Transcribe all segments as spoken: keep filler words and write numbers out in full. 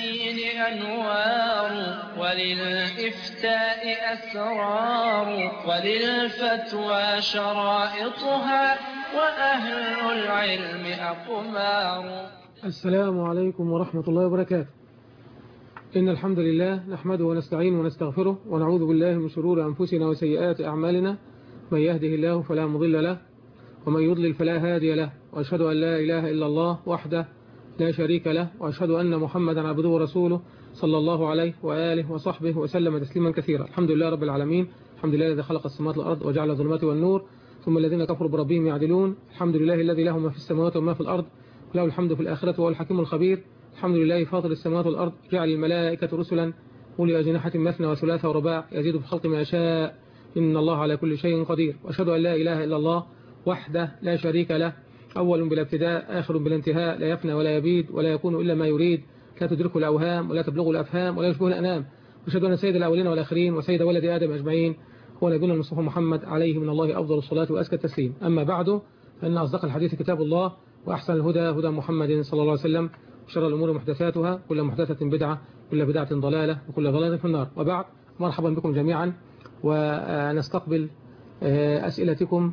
الدين أنوار وللإفتاء أسرار وللفتوى شرائطها وأهل العلم أقمار. السلام عليكم ورحمة الله وبركاته. إن الحمد لله نحمده ونستعينه ونستغفره ونعوذ بالله من شرور أنفسنا وسيئات أعمالنا. من يهده الله فلا مضل له ومن يضلل فلا هادي له، وأشهد أن لا إله إلا الله وحده لا شريك له، وأشهد أن محمدا عبده ورسوله صلى الله عليه وآله وصحبه وسلم تسليما كثيرا. الحمد لله رب العالمين، الحمد لله الذي خلق السماوات والأرض وجعل الظلمات والنور ثم الذين كفروا بربهم يعدلون. الحمد لله الذي له ما في السماوات وما في الأرض له الحمد في الآخرة وهو الحكيم الخبير. الحمد لله فاطر السماوات والأرض جعل الملائكة رسلا أولي أجنحة مثنى وثلاث ورباع يزيد في الخلق ما يشاء إن الله على كل شيء قدير. وأشهد أن لا إله إلا الله وحده لا شريك له، أول بلا ابتداء آخر بلا انتهاء، لا يفنى ولا يبيد ولا يكون إلا ما يريد، لا تدركه الأوهام ولا تبلغه الأفهام ولا يشبه الأنام. وأشهد أن سيد الأولين والآخرين وسيد ولد آدم أجمعين هو نبينا المصطفى محمد عليه من الله أفضل الصلاة وأزكى التسليم. أما بعد، فإن أصدق الحديث كتاب الله وأحسن الهدى هدى محمد صلى الله عليه وسلم، وشر الأمور محدثاتها، كل محدثة بدعة، كل بدعة ضلالة، وكل ضلالة في النار. وبعد، مرحبا بكم جميعا، ونستقبل أسئلتكم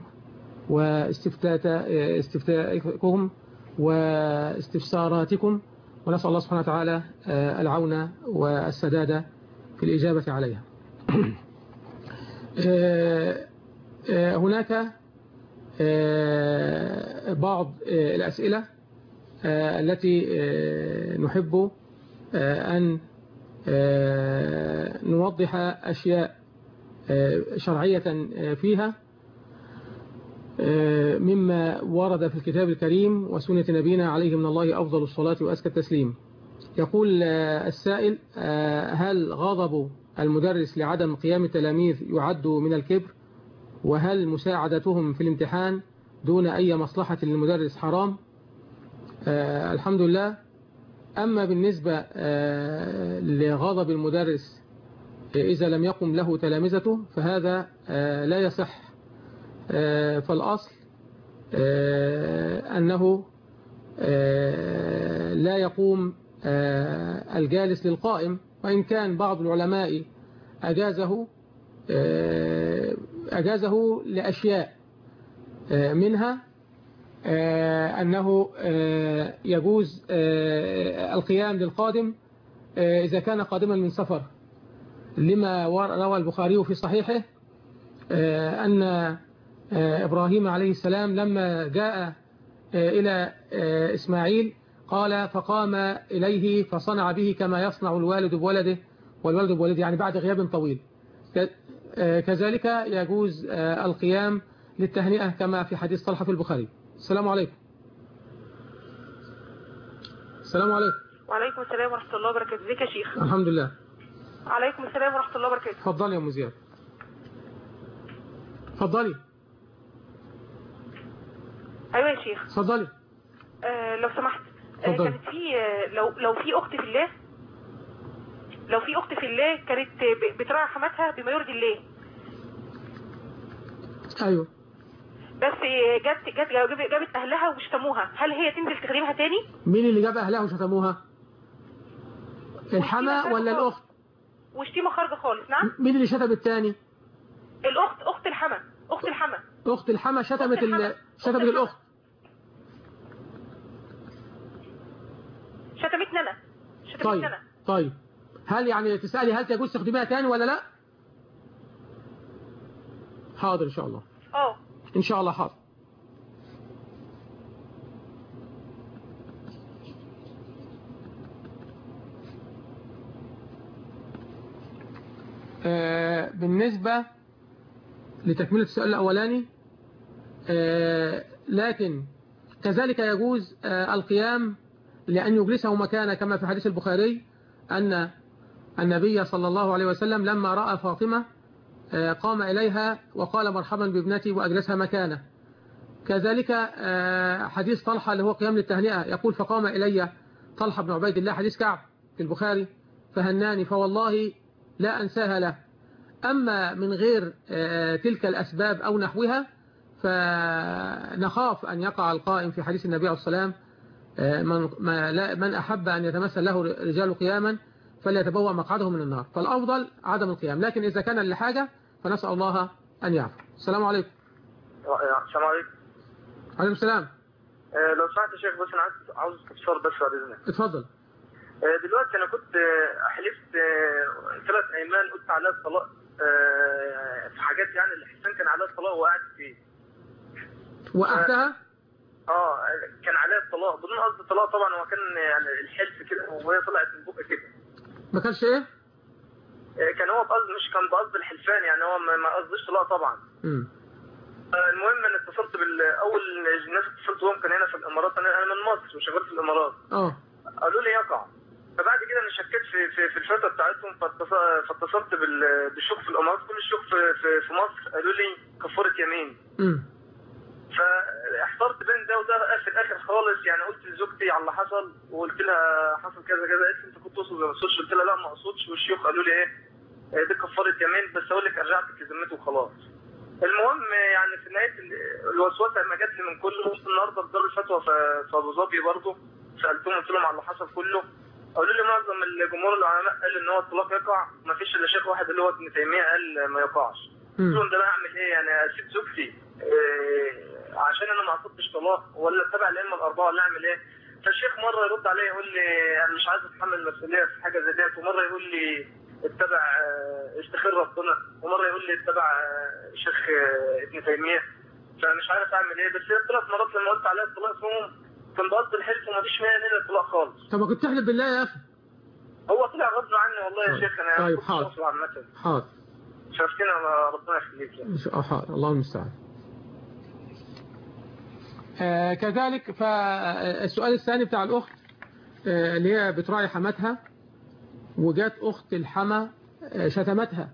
واستفتاءكم واستفساراتكم، ونسأل الله سبحانه وتعالى العون والسداد في الإجابة عليها. هناك بعض الأسئلة التي نحب أن نوضح أشياء شرعية فيها مما ورد في الكتاب الكريم وسنة نبينا عليه من الله أفضل الصلاة وأزكى التسليم. يقول السائل: هل غضب المدرس لعدم قيام التلاميذ يعد من الكبر؟ وهل مساعدتهم في الامتحان دون أي مصلحة للمدرس حرام؟ الحمد لله. أما بالنسبة لغضب المدرس إذا لم يقم له تلامذته فهذا لا يصح، فالأصل أنه لا يقوم الجالس للقائم، وإن كان بعض العلماء أجازه أجازه لأشياء، منها أنه يجوز القيام للقادم إذا كان قادما من سفر، لما روى البخاري في صحيحه أن إبراهيم عليه السلام لما جاء إلى إسماعيل قال فقام إليه فصنع به كما يصنع الوالد بولده والولد بولده، يعني بعد غياب طويل. كذلك يجوز القيام للتهنئة كما في حديث طلحة في البخاري. السلام عليكم. السلام عليكم. وعليكم السلام ورحمة الله وبركاته. ازيك يا شيخ؟ الحمد لله. عليكم السلام ورحمة الله وبركاته. اتفضلي يا أم زياد. اتفضلي. ايوه يا شيخ. اتفضلي. آه لو سمحت، آه كانت في آه لو لو في اخت في الله لو في اخت في الله كانت بتراعي حماتها بما يرضي الله. ايوه. بس جت جت جابت اهلها وشتموها، هل هي تنزل تخدمها تاني؟ مين اللي جاب اهلها وشتموها؟ الحما ولا الاخت؟ وشتيمه خارجه خالص. نعم. مين اللي شتم الثاني؟ الاخت، اخت الحما اخت الحما اخت الحما شتمت ال... شتمت الاخت. شتمتني انا شتمتني طيب. انا طيب هل يعني تسالي هل تجوز تخدمها تاني ولا لا؟ حاضر ان شاء الله. اه ان شاء الله حاضر. آه بالنسبة لتكملة السؤال الأولاني، آه لكن كذلك يجوز آه القيام لأن يجلسه مكانه، كما في حديث البخاري أن النبي صلى الله عليه وسلم لما رأى فاطمة آه قام إليها وقال مرحبا بابنتي وأجلسها مكانه. كذلك آه حديث طلحة اللي هو قيام للتهنئة، يقول فقام إلي طلحة بن عبيد الله، حديث كعب في البخاري، فهناني فوالله لا أنساها له. أما من غير تلك الأسباب أو نحوها فنخاف أن يقع القائم في حديث النبي عليه الصلاة والسلام من, ما لا من أحب أن يتمثل له رجال قياما فليتبوأ مقعده من النار، فالأفضل عدم القيام، لكن إذا كان لحاجة فنسأل الله أن يعفو. السلام عليكم. السلام عليكم. عليكم السلام. أه لو سمحت يا شيخ بس أنا عايز عاوز استفسار بس بعد إذنك. اتفضل. أه دلوقتي أنا كنت حلفت ثلاث أيمان قلت عليها الطلاق أه في حاجات يعني الحسان كان عليها الطلاق وقعت فيه. وقعتها؟ اه كان عليها الطلاق بدون قصد الطلاق طبعا، هو كان يعني الحلف كده وهي طلعت من بقى كده. ما كانش ايه؟ كان هو بقصد، مش كان بقصد الحلفان يعني، هو ما قصدش طلاق طبعا. امم المهم انا اتصلت بالاول الناس اتصلت بهم كان هنا في الامارات، انا انا من مصر وشغال في الامارات. اه قالوا لي يقع. فبعد كده انا شكيت في في, في الفتره بتاعتهم، فاتصلت بالشيوخ في الامارات، كل الشيوخ في, في في مصر قالوا لي كفاره يمين. امم فاحترت بين ده وده في الاخر خالص، يعني قلت لزوجتي على اللي حصل وقلت لها حصل كذا كذا، قالت لي انت كنت تقصد ولا ما تقصدش؟ قلت لها لا ما اقصدش، والشيوخ قالوا لي ايه دي كفاره يمين، بس اقول لك ارجعتك لذمته وخلاص. المهم يعني في نهايه الوسوسه ما جات لي من كله، وصلت النهارده في دار الفتوى في ابو ظبي برضه، سالتهم قلت لهم على اللي حصل كله، قالوا لي معظم الجمهور العلماء قال ان هو الطلاق يقع، ما فيش الا شيخ واحد اللي هو ابن تيميه قال ما يقعش. قلت لهم ده انا اعمل ايه يعني؟ اسيب زوجتي إيه عشان انا ما عقدتش طلاق، ولا اتبع الائمه الاربعه، ولا اعمل ايه؟ فالشيخ مره يرد عليا يقول لي انا مش عايز اتحمل مسؤوليه في حاجه زي ديت، ومره يقول لي اتبع استخير ربنا، ومره يقول لي اتبع شيخ ابن تيميه، فمش عارف اعمل ايه. بس هي ثلاث مرات لما قلت عليها الطلاق فيهم كان بقصد الحلف وما فيش فيها نيه الطلاق خالص. طب ما كنت تحلف بالله يا اخي؟ هو طلع غصب عني والله يا شيخ، انا طيب حاضر حاضر شفتنا ربنا يخليك يعني. حاضر الله المستعان. آه كذلك فالسؤال الثاني بتاع الأخت آه اللي هي بتراعي حماتها وجات أخت الحما آه شتمتها،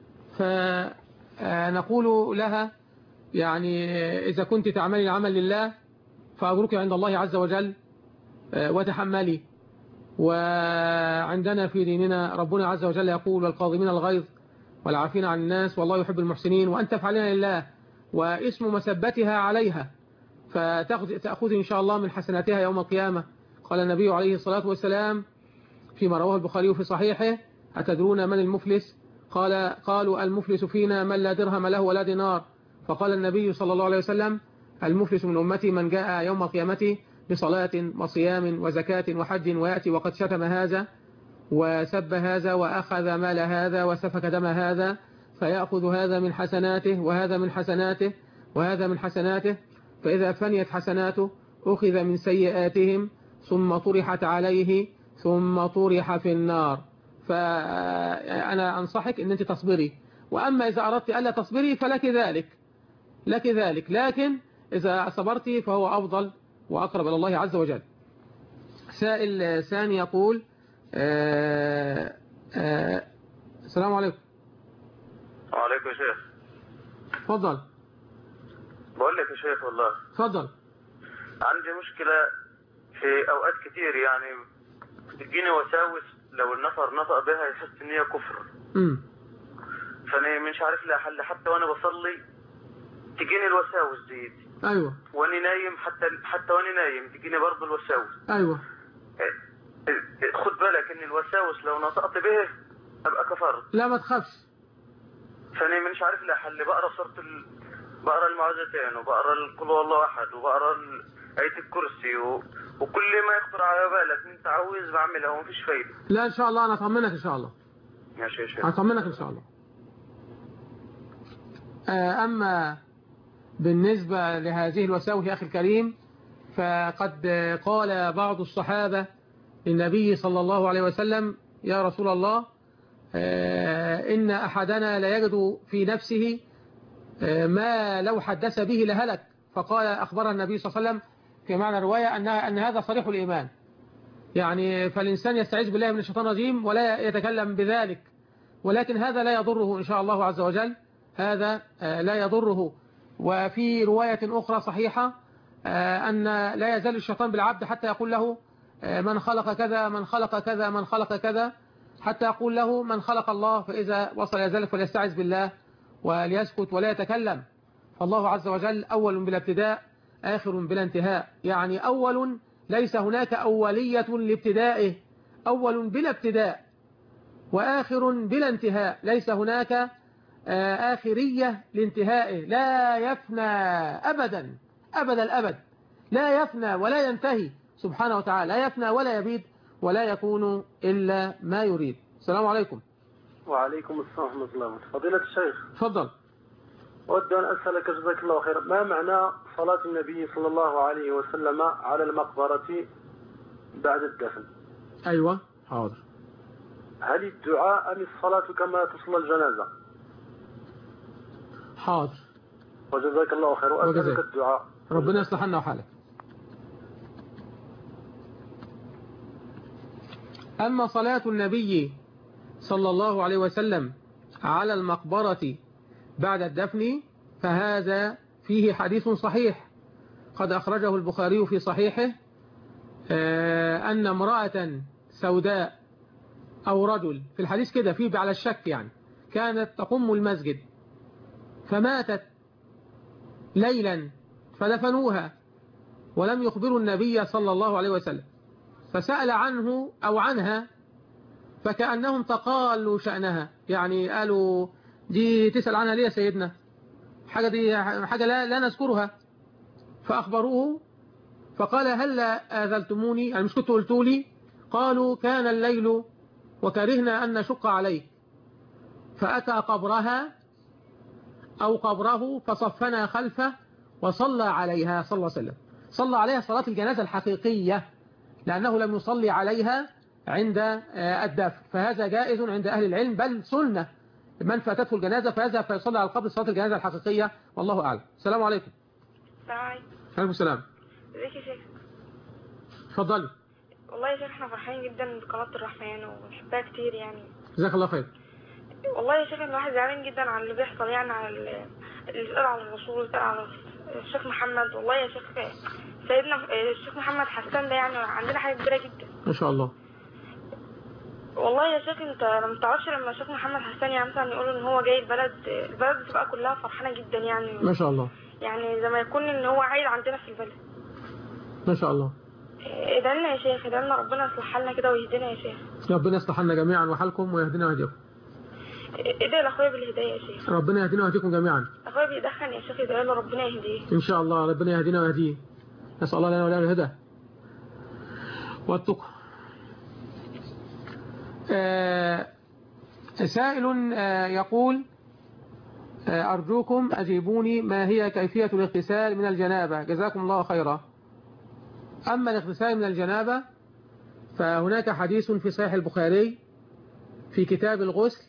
فنقول لها يعني إذا كنت تعملي العمل لله فأجرك عند الله عز وجل آه وتحملي، وعندنا في ديننا ربنا عز وجل يقول والقاضمين الغيظ والعافين عن الناس والله يحب المحسنين، وأنت تفعلين لله واسم مسبتها عليها فتأخذ إن شاء الله من حسناتها يوم القيامة. قال النبي عليه الصلاة والسلام فيما رواه البخاري في صحيحه أتدرون من المفلس؟ قال قالوا المفلس فينا من لا درهم له ولا دينار، فقال النبي صلى الله عليه وسلم المفلس من أمتي من جاء يوم القيامة بصلاة وصيام وزكاة وحج ويأتي وقد شتم هذا وسب هذا وأخذ مال هذا وسفك دم هذا، فيأخذ هذا من حسناته وهذا من حسناته وهذا من حسناته، فإذا فنيت حسناته أخذ من سيئاتهم ثم طرحت عليه ثم طرح في النار. فأنا أنصحك أن أنت تصبري، وأما إذا أردت ألا تصبري فلك ذلك لك ذلك لكن إذا صبرتي فهو أفضل وأقرب إلى الله عز وجل. سائل ثاني يقول آآ آآ السلام عليكم. وعليكم السلام. تفضل. بقول لك يا شيخ والله. تفضل. عندي مشكلة في أوقات كتير يعني بتجيني وساوس لو النفر نطق بها يحس إن هي كفر. امم. فأنا مش عارف لها حل، حتى وأنا بصلي تجيني الوساوس دي. أيوة. وأنا نايم حتى حتى وأنا نايم تجيني برضه الوساوس. أيوة. خد بالك إن الوساوس لو نطقت به أبقى كفرت. لا ما تخافش. فأنا مش عارف لها حل، بقرا سورة ال... بقرا المعوذتين وبقرا قل هو الله احد وبقرا آية الكرسي و... وكل ما يخطر على بالك انت عاوز بعملها ومفيش فايدة. لا ان شاء الله انا اطمنك ان شاء الله. ماشي يا شيخ. اطمنك ان شاء الله. اما بالنسبة لهذه الوساوس يا اخي الكريم، فقد قال بعض الصحابة للنبي صلى الله عليه وسلم يا رسول الله إن أحدنا لا يجد في نفسه ما لو حدث به لهلك، فقال أخبر النبي صلى الله عليه وسلم في معنى الرواية أن أن هذا صريح الإيمان، يعني فالإنسان يستعيذ بالله من الشيطان الرجيم ولا يتكلم بذلك، ولكن هذا لا يضره إن شاء الله عز وجل، هذا لا يضره. وفي رواية أخرى صحيحة أن لا يزال الشيطان بالعبد حتى يقول له من خلق كذا من خلق كذا من خلق كذا، حتى يقول له من خلق الله، فإذا وصل إلى ذلك فليستعذ بالله وليسكت ولا يتكلم. فالله عز وجل أول بلا ابتداء آخر بلا انتهاء، يعني أول ليس هناك أولية لابتدائه، أول بلا ابتداء وآخر بلا انتهاء، ليس هناك آخرية لانتهائه، لا يفنى أبدا أبدا الأبد، لا يفنى ولا ينتهي سبحانه وتعالى، لا يفنى ولا يبيد ولا يكون إلا ما يريد. السلام عليكم. وعليكم السلام ورحمة الله. فضيلة الشيخ، تفضل. أود أن أسألك جزاك الله خير، ما معنى صلاة النبي صلى الله عليه وسلم على المقبرة بعد الدفن؟ أيوة حاضر. هل الدعاء أم الصلاة كما تصلى الجنازة؟ حاضر. وجزاك الله خير، وأسألك الدعاء. ربنا يصلح لنا وحالك. أما صلاة النبي صلى الله عليه وسلم على المقبرة بعد الدفن فهذا فيه حديث صحيح قد أخرجه البخاري في صحيحه، أن امرأة سوداء أو رجل، في الحديث كده فيه على الشك يعني، كانت تقم المسجد فماتت ليلا فدفنوها ولم يخبروا النبي صلى الله عليه وسلم، فسأل عنه أو عنها فكأنهم تقالوا شأنها، يعني قالوا دي تسأل عنها ليه يا سيدنا، حاجة دي حاجة لا, لا نذكرها، فأخبروه فقال هل آذلتموني، يعني مش كنتوا قلتوا لي؟ قالوا كان الليل وكرهنا أن نشق عليه، فأتى قبرها أو قبره فصفنا خلفه وصلى عليها صلى الله عليه وسلم، صلى عليها صلاة الجنازة الحقيقية لأنه لم يصلي عليها عند الدفن، فهذا جائز عند أهل العلم بل سنة، من فاتته الجنازة فيذهب فيصلي على القبر صلاة الجنازة الحقيقية والله أعلم. السلام عليكم. السلام عليكم. عليكم السلام. ازيك يا شيخ؟ اتفضلي. والله يا شيخ احنا فرحانين جدا بقناة الرحمن وبنحبها كتير يعني. جزاك الله خير. والله يا شيخ الواحد زعلان جدا على اللي بيحصل، يعني على اللي اتقال على الرسول واتقال على الشيخ محمد. والله يا شيخ سيدنا الشيخ محمد حسان ده يعني عندنا حاجة كبيرة جدا. ما شاء الله. والله يا شيخ انت لما تعرفش لما الشيخ محمد حسان يعني مثلا يقولوا ان هو جاي البلد، البلد بتبقى كلها فرحانة جدا يعني. ما شاء الله. يعني زي ما يكون ان هو عيل عندنا في البلد. ما شاء الله. ادعي لنا يا شيخ، ادعي لنا ربنا يصلح حالنا كده ويهدينا يا شيخ. ربنا يصلح حالنا جميعا وحالكم ويهدينا ويهديكم. ادعي لاخويا بالهدايه يا شيخ. ربنا يهدينا ويهديكم جميعا. اخويا بيدخن يا شيخ، ادعي له ربنا يهديه. ان شاء الله ربنا يهدينا ويهديه. نسال الله لنا وله الهدى والتقى. آه سائل آه يقول آه أرجوكم أجيبوني ما هي كيفية الاغتسال من الجنابة جزاكم الله خيرا. أما الاغتسال من الجنابة فهناك حديث في صحيح البخاري في كتاب الغسل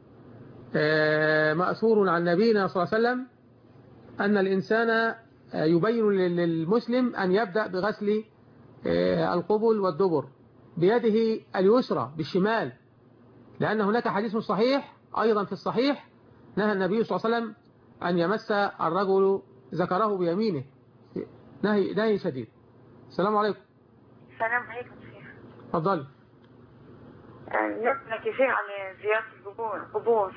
آه مأثور عن نبينا صلى الله عليه وسلم أن الإنسان آه يبين للمسلم أن يبدأ بغسل آه القبل والدبر بيده اليسرى بالشمال، لأن هناك حديث صحيح أيضا في الصحيح نهى النبي صلى الله عليه وسلم أن يمس الرجل ذكره بيمينه، نهي نهي شديد. السلام عليكم. السلام عليكم شيخ. اتفضلي. نسألك يا شيخ عن زيارة القبور. قبور.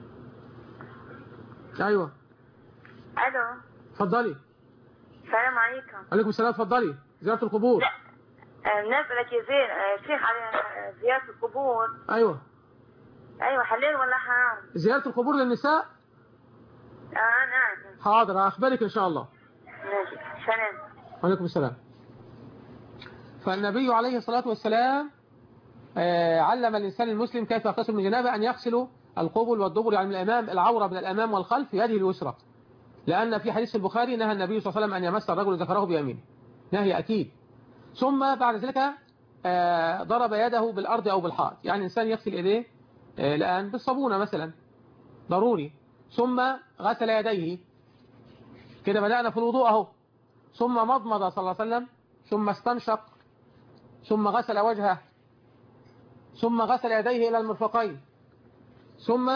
أيوه. ألو. اتفضلي. السلام عليكم. عليكم السلام. اتفضلي. زيارة القبور. لا. نسألك يا زين شيخ على زيارة القبور. أيوه. أيوه حلال ولا حرام؟ زيارة القبور للنساء؟ آه نعم. حاضر أخبرك إن شاء الله. ماشي. سلام. عليكم السلام. فالنبي عليه الصلاة والسلام علم الإنسان المسلم كيف يغتسل من الجنابة، أن يغسل القبل والدبر يعني من الأمام، العورة من الأمام والخلف يده اليسرى، لأن في حديث البخاري نهى النبي صلى الله عليه وسلم أن يمس الرجل ذكره بيمينه، نهي أكيد. ثم بعد ذلك ضرب يده بالأرض أو بالحائط، يعني الإنسان يغسل إيديه الآن بالصابونة مثلا ضروري، ثم غسل يديه كده، بدأنا في الوضوء أهو، ثم مضمض صلى الله عليه وسلم، ثم استنشق، ثم غسل وجهه، ثم غسل يديه إلى المرفقين، ثم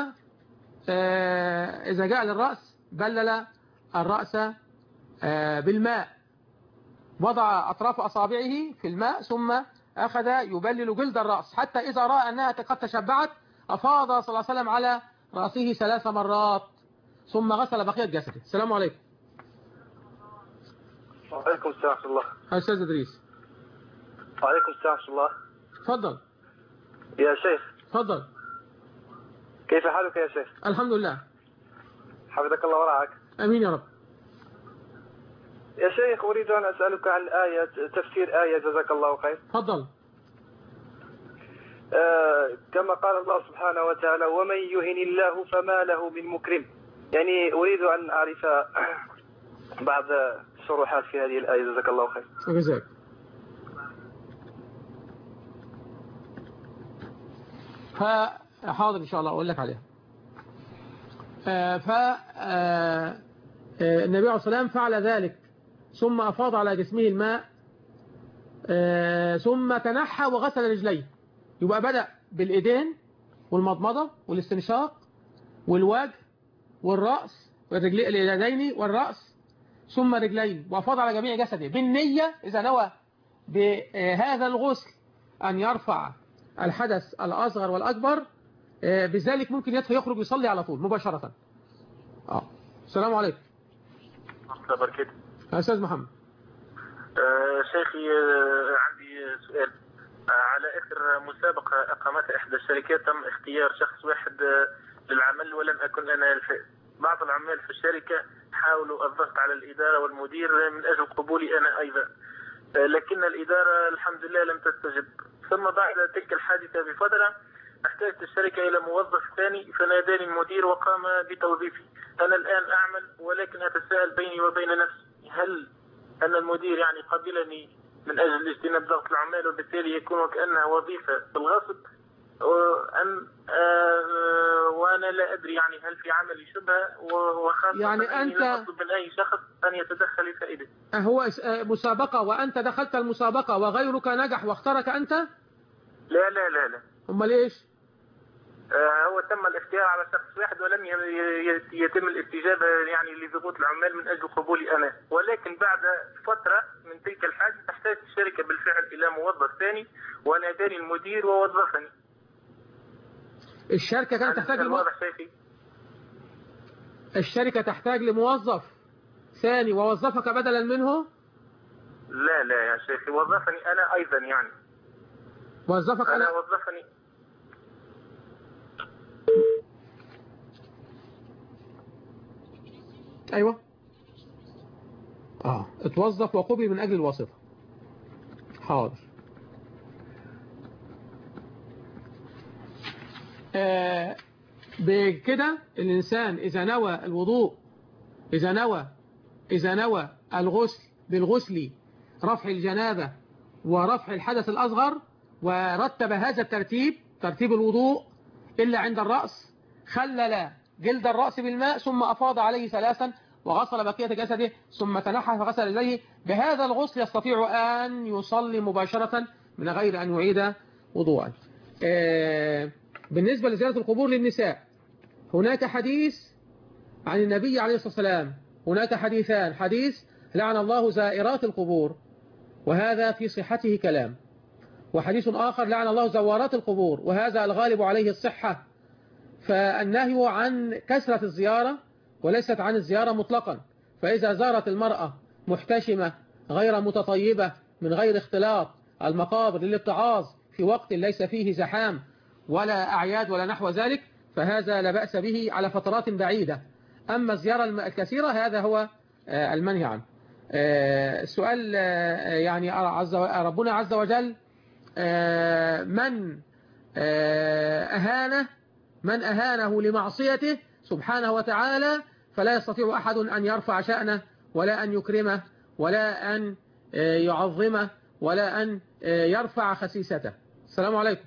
إذا جاء للرأس بلل الرأس بالماء، وضع أطراف أصابعه في الماء، ثم أخذ يبلل جلد الرأس حتى إذا رأى أنها قد تشبعت أفاض صلى الله عليه وسلم على رأسه ثلاث مرات، ثم غسل بقية جسده. السلام عليكم. وعليكم السلام ورحمة الله. أستاذ إدريس. وعليكم السلام ورحمة الله. تفضل يا شيخ. تفضل. كيف حالك يا شيخ؟ الحمد لله. حفظك الله ورعاك. امين يا رب. يا شيخ اريد ان اسالك عن آية، تفسير آية جزاك الله خير. تفضل. آه كما قال الله سبحانه وتعالى ومن يهن الله فما له من مكرم. يعني اريد ان اعرف بعض الشروحات في هذه الآية جزاك الله خير. جزاك. فحاضر ان شاء الله اقول لك عليها. ف النبي عليه الصلاة والسلام فعل ذلك ثم أفاض على جسمه الماء ثم تنحى وغسل رجليه. يبقى بدأ بالإيدين والمضمضة والاستنشاق والوجه والرأس والرجلين اليدين والرأس ثم رجلين وأفاض على جميع جسده بالنية إذا نوى بهذا الغسل أن يرفع الحدث الأصغر والأكبر بذلك ممكن يدخل يخرج يصلي على طول مباشرة. آه. السلام عليكم. الله وبركاته. أستاذ محمد. آه شيخي آه عندي سؤال. آه على آخر مسابقة أقامتها إحدى الشركات تم اختيار شخص واحد آه للعمل ولم أكن أنا الفائز. بعض العمال في الشركة حاولوا الضغط على الإدارة والمدير من أجل قبولي أنا أيضا، آه لكن الإدارة الحمد لله لم تستجب. ثم بعد تلك الحادثة بفترة احتاجت الشركة إلى موظف ثاني فناداني المدير وقام بتوظيفي. أنا الآن أعمل ولكن أتساءل بيني وبين نفسي هل أن المدير يعني قبلني من أجل اجتناب ضغط العمال وبالتالي يكون وكأنها وظيفة بالغصب أم آه وأنا لا أدري يعني هل في عملي شبهة وخاصة يعني أنت لا أطلب من أي شخص أن يتدخل لفائدتي. هو مسابقة وأنت دخلت المسابقة وغيرك نجح واختارك أنت؟ لا لا لا لا. أمال إيش؟ آه هو تم الاختيار على شخص واحد ولم يتم الاستجابة يعني لضغوط العمال من أجل قبولي أنا، ولكن بعد فترة من تلك الحادثة احتاجت الشركة بالفعل إلى موظف ثاني وناداني المدير ووظفني. الشركة كانت تحتاج لموظف الشركة تحتاج لموظف ثاني ووظفك بدلا منه؟ لا لا يا شيخي وظفني أنا أيضا يعني. وظفك أنا أنا وظفني. أيوة آه اتوظف وقبل من أجل الواسطة. حاضر. آه بكده الإنسان إذا نوى الوضوء إذا نوى إذا نوى الغسل بالغسل رفع الجنابة ورفع الحدث الأصغر ورتب هذا الترتيب ترتيب الوضوء إلا عند الرأس خلل جلد الرأس بالماء ثم أفاض عليه ثلاثا وغسل بقية جسده ثم تنحى فغسل رجليه. بهذا الغسل يستطيع أن يصلي مباشرة من غير أن يعيد وضوءا. آه بالنسبة لزيارة القبور للنساء هناك حديث عن النبي عليه الصلاة والسلام، هناك حديثان، حديث لعن الله زائرات القبور وهذا في صحته كلام، وحديث آخر لعن الله زوارات القبور وهذا الغالب عليه الصحة. فالنهي عن كثرة الزيارة وليست عن الزيارة مطلقا. فإذا زارت المرأة محتشمة غير متطيبة من غير اختلاط المقابر للاتعاظ في وقت ليس فيه زحام ولا أعياد ولا نحو ذلك فهذا لا بأس به على فترات بعيدة. أما الزيارة الكثيرة هذا هو المنهي عنه. السؤال يعني ربنا عز وجل من أهانه من أهانه لمعصيته سبحانه وتعالى فلا يستطيع أحد أن يرفع شأنه ولا أن يكرمه ولا أن يعظمه ولا أن يرفع خسيسته. السلام عليكم.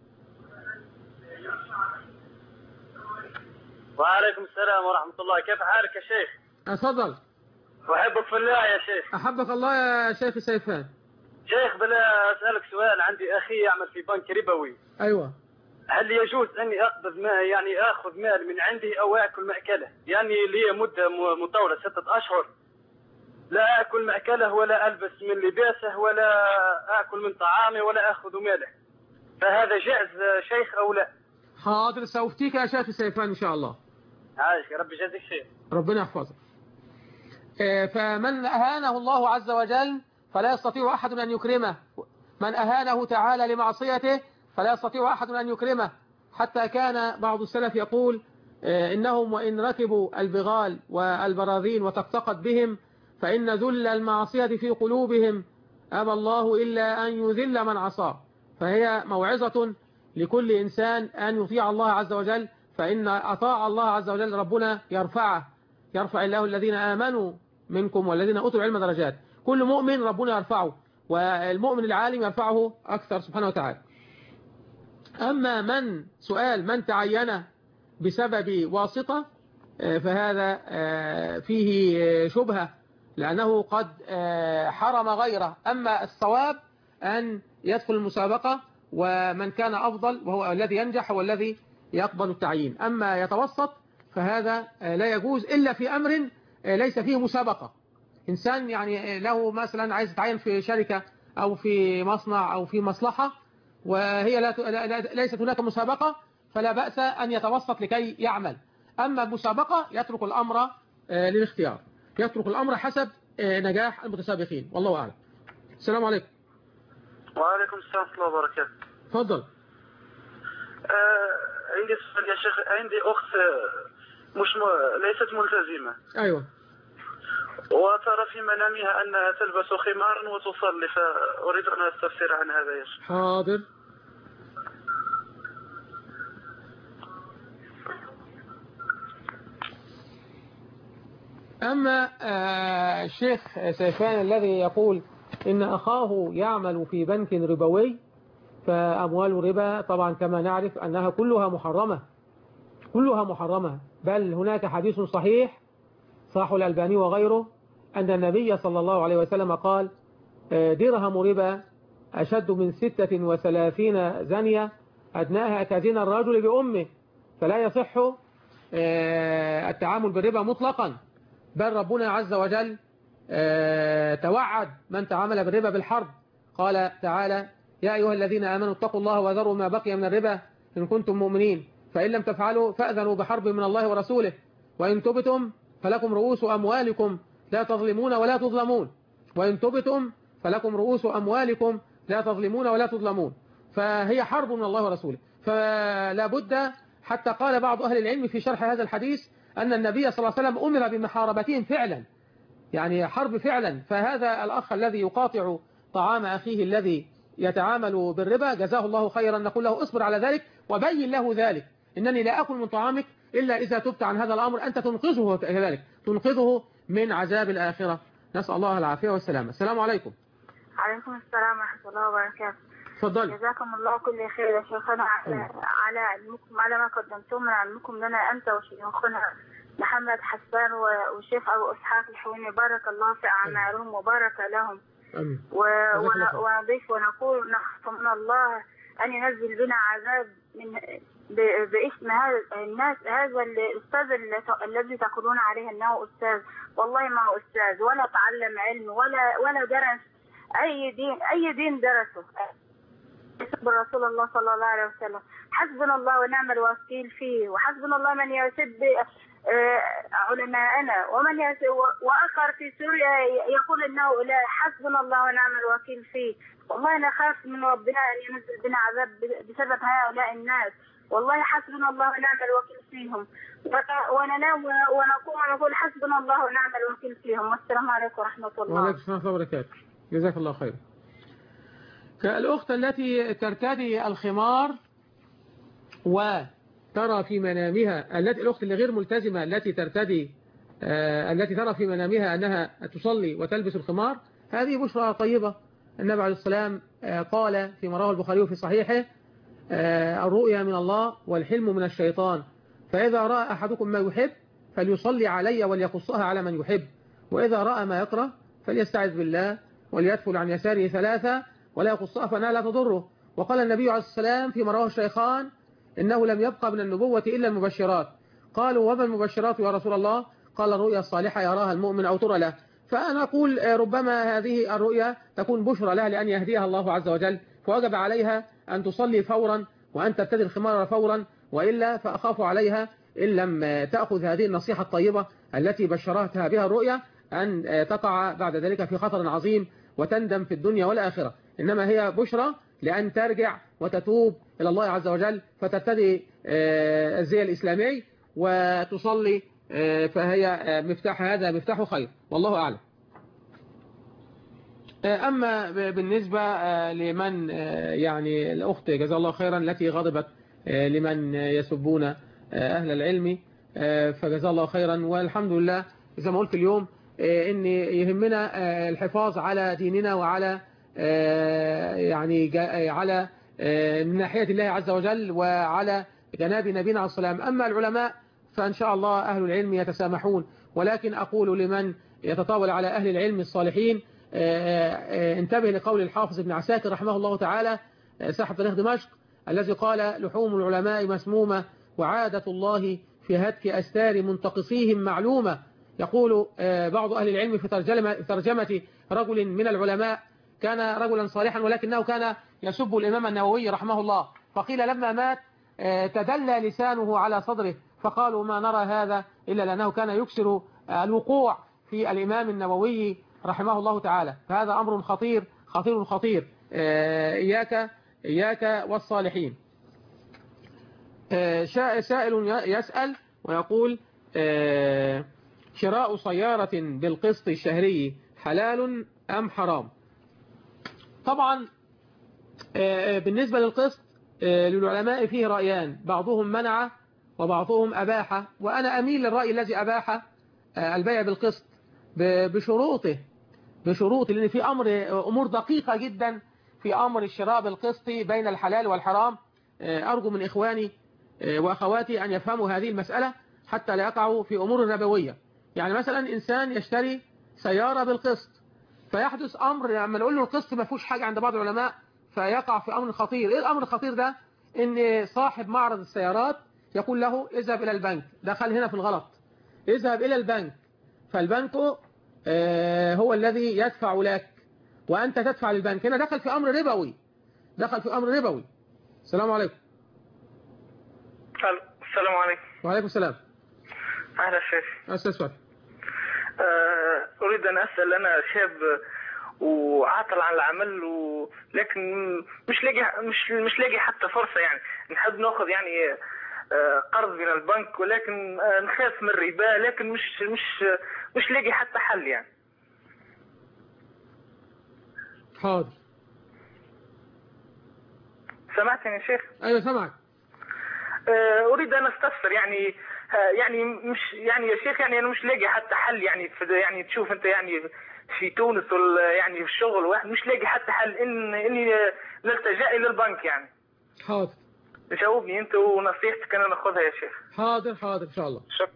وعليكم السلام ورحمة الله. كيف حالك يا شيخ؟ أتفضل. أحبك في الله يا شيخ. أحبك الله يا شيخ سيفان. شيخ بلا أسألك سؤال. عندي أخي يعمل في بنك ربوي. أيوة. هل يجوز أني أقبض ما يعني أخذ مال من عندي أو أكل مأكله؟ يعني لي مدة مطولة ستة أشهر لا أكل مأكله ولا ألبس من لباسه ولا أكل من طعامه ولا أخذ ماله، فهذا جائز شيخ أو لا؟ حاضر سأفتيك يا شيخ سيفان إن شاء الله. عايش يا رب يجازيك خير. ربنا يحفظك. فمن أهانه الله عز وجل فلا يستطيع أحد أن يكرمه من أهانه تعالى لمعصيته فلا يستطيع أحد أن يكرمه. حتى كان بعض السلف يقول إنهم وإن ركبوا البغال والبراذين وتقتقت بهم فإن ذل المعصية في قلوبهم أبى الله إلا أن يذل من عصاه. فهي موعظة لكل إنسان أن يطيع الله عز وجل، فإن أطاع الله عز وجل ربنا يرفعه، يرفع الله الذين آمنوا منكم والذين أوتوا العلم درجات. كل مؤمن ربنا يرفعه، والمؤمن العالم يرفعه أكثر سبحانه وتعالى. أما من سؤال من تعين بسبب واسطة فهذا فيه شبهة، لأنه قد حرم غيره. أما الصواب أن يدخل المسابقة، ومن كان أفضل وهو الذي ينجح هو الذي يقبل التعيين. أما يتوسط فهذا لا يجوز إلا في أمر ليس فيه مسابقة. إنسان يعني له مثلا عايز يتعين في شركة أو في مصنع أو في مصلحة وهي لا ليست هناك مسابقة، فلا بأس أن يتوسط لكي يعمل. أما المسابقة يترك الأمر للاختيار، يترك الأمر حسب نجاح المتسابقين، والله أعلم. السلام عليكم. وعليكم السلام ورحمة الله وبركاته. تفضل. آه عندي سؤال يا شيخ. عندي أخت مش م... ليست ملتزمة. أيوة. وترى في منامها أنها تلبس خمارا وتصلي، فأريد أن أستفسر عن هذا يا شيخ. حاضر. أما الشيخ سيفان الذي يقول إن أخاه يعمل في بنك ربوي، فأموال الربا طبعا كما نعرف أنها كلها محرمة، كلها محرمة. بل هناك حديث صحيح صحح الألباني وغيره أن النبي صلى الله عليه وسلم قال درهم ربا أشد من ستة وثلاثين زنية أدناها كزنا الرجل بأمه، فلا يصح التعامل بالربا مطلقا. بل ربنا عز وجل توعد من تعامل بالربا بالحرب. قال تعالى يا أيها الذين آمنوا اتقوا الله وذروا ما بقي من الربا إن كنتم مؤمنين، فإن لم تفعلوا فأذنوا بحرب من الله ورسوله، وإن تبتم فلكم رؤوس أموالكم لا تظلمون ولا تظلمون، وإن تبتم فلكم رؤوس أموالكم لا تظلمون ولا تظلمون. فهي حرب من الله ورسوله. فلا بد، حتى قال بعض أهل العلم في شرح هذا الحديث أن النبي صلى الله عليه وسلم أمر بمحاربتهم فعلا، يعني حرب فعلا. فهذا الأخ الذي يقاطع طعام أخيه الذي يتعامل بالربا جزاه الله خيرا، نقول له اصبر على ذلك وبين له ذلك، إنني لا أكل من طعامك إلا إذا تبت عن هذا الأمر، أنت تنقذه كذلك، تنقذه من عذاب الآخرة. نسأل الله العافية والسلامة. السلام عليكم. عليكم السلام ورحمة الله وبركاته. تفضل. جزاكم الله كل خير يا شيخنا على على علمكم، على ما قدمتم من علمكم لنا أنت وشيخنا محمد حسان والشيخ أبو إسحاق الحويني، بارك الله في أعمالهم وبارك لهم. أمين. ونضيف ونقول نخاف من الله أن ينزل بنا عذاب من باسم هذا الناس، هذا الأستاذ الذي تقولون عليه أنه أستاذ، والله ما هو أستاذ ولا تعلم علم ولا ولا درس أي دين، أي دين درسه يسب رسول الله صلى الله عليه وسلم. حسبنا الله ونعم الوكيل فيه، وحسبنا الله من يسب علماءنا، ومن يسب وآخر في سوريا يقول أنه لا، حسبنا الله ونعم الوكيل فيه. والله نخاف من ربنا أن ينزل بنا عذاب بسبب هؤلاء الناس، والله حسبنا الله ونعم الوكيل فيهم، وننام ونقوم ونقول حسبنا الله ونعم الوكيل فيهم. والسلام عليكم ورحمة الله. وعليكم السلام ورحمة الله وبركاته. جزاك الله خير. كالأخت التي ترتدي الخمار وترى في منامها، التي الأخت اللي غير ملتزمة التي ترتدي آه التي ترى في منامها أنها تصلي وتلبس الخمار، هذه بشرى طيبة. النبي عليه السلام آه قال فيما رواه البخاري في صحيحه آه الرؤيا من الله والحلم من الشيطان، فإذا رأى أحدكم ما يحب فليصلي علي وليقصها على من يحب، وإذا رأى ما يكره فليستعذ بالله وليدخل عن يساره ثلاثة ولا يقصها فإنها لا تضره. وقال النبي عليه السلام فيما رواه الشيخان إنه لم يبقى من النبوة إلا المبشرات. قالوا وما المبشرات يا رسول الله؟ قال الرؤيا الصالحة يراها المؤمن أو ترى له. فأنا أقول ربما هذه الرؤيا تكون بشرى لها لأن يهديها الله عز وجل، فوجب عليها أن تصلي فورا وأن تبتدي الخمار فورا، وإلا فأخاف عليها إن لم تأخذ هذه النصيحة الطيبة التي بشرتها بها الرؤيا أن تقع بعد ذلك في خطر عظيم وتندم في الدنيا والآخرة. إنما هي بشرى لأن ترجع وتتوب إلى الله عز وجل فترتدي الزي الإسلامي وتصلي، فهي مفتاح، هذا مفتاح خير والله أعلم. أما بالنسبة لمن يعني الأخت جزا الله خيرا التي غضبت لمن يسبون أهل العلم فجزا الله خيرا، والحمد لله زي ما قلت اليوم إن يهمنا الحفاظ على ديننا وعلى يعني على من ناحية الله عز وجل وعلى جناب نبينا عليه السلام. أما العلماء فإن شاء الله أهل العلم يتسامحون، ولكن أقول لمن يتطاول على أهل العلم الصالحين انتبه لقول الحافظ ابن عساكر رحمه الله تعالى صاحب تاريخ دمشق الذي قال: لحوم العلماء مسمومة وعادة الله في هتك أستار منتقصيهم معلومة. يقول بعض أهل العلم في ترجمة, ترجمة رجل من العلماء كان رجلا صالحا ولكنه كان يسب الإمام النووي رحمه الله، فقيل لما مات تدلى لسانه على صدره، فقالوا ما نرى هذا إلا لأنه كان يكسر الوقوع في الإمام النووي رحمه الله تعالى. فهذا أمر خطير خطير خطير. إياك إياك والصالحين. سائل يسأل ويقول: شراء سيارة بالقسط الشهري حلال أم حرام؟ طبعا بالنسبة للقسط للعلماء فيه رأيان، بعضهم منع وبعضهم أباح، وأنا أميل للرأي الذي أباح البيع بالقسط بشروطه بشروط لأن في أمر أمور دقيقة جدا في أمر الشراء بالقسط بين الحلال والحرام. أرجو من إخواني وأخواتي أن يفهموا هذه المسألة حتى لا يقعوا في أمور ربوية. يعني مثلا إنسان يشتري سيارة بالقسط فيحدث أمر لما نقول له القسط ما فيهوش حاجة عند بعض العلماء فيقع في أمر خطير. إيه الأمر الخطير ده؟ إن صاحب معرض السيارات يقول له اذهب إلى البنك، دخل هنا في الغلط، اذهب إلى البنك، فالبنك هو الذي يدفع لك وأنت تدفع للبنك. هنا دخل في أمر ربوي، دخل في أمر ربوي. السلام عليكم. السلام عليكم. وعليكم السلام. أهلا شيخ. أستاذ فتحي. أريد أن أسأل، أنا شاب وعاطل عن العمل ولكن مش لاقي مش مش لاقي حتى فرصة، يعني نحب ناخذ يعني قرض من البنك ولكن نخاف من الربا، لكن مش مش مش لاقي حتى حل يعني. حاضر. سمعتني يا شيخ؟ أيوة سمعك. أريد أن أستفسر يعني يعني مش يعني يا شيخ يعني أنا مش لاقي حتى حل، يعني في يعني تشوف أنت يعني في تونس يعني في الشغل واحد مش لاقي حتى حل إن إني نلتجأ إلى البنك يعني. حاضر. جاوبني أنت ونصيحتك أنا ناخذها يا شيخ. حاضر حاضر إن شاء الله. شكرا.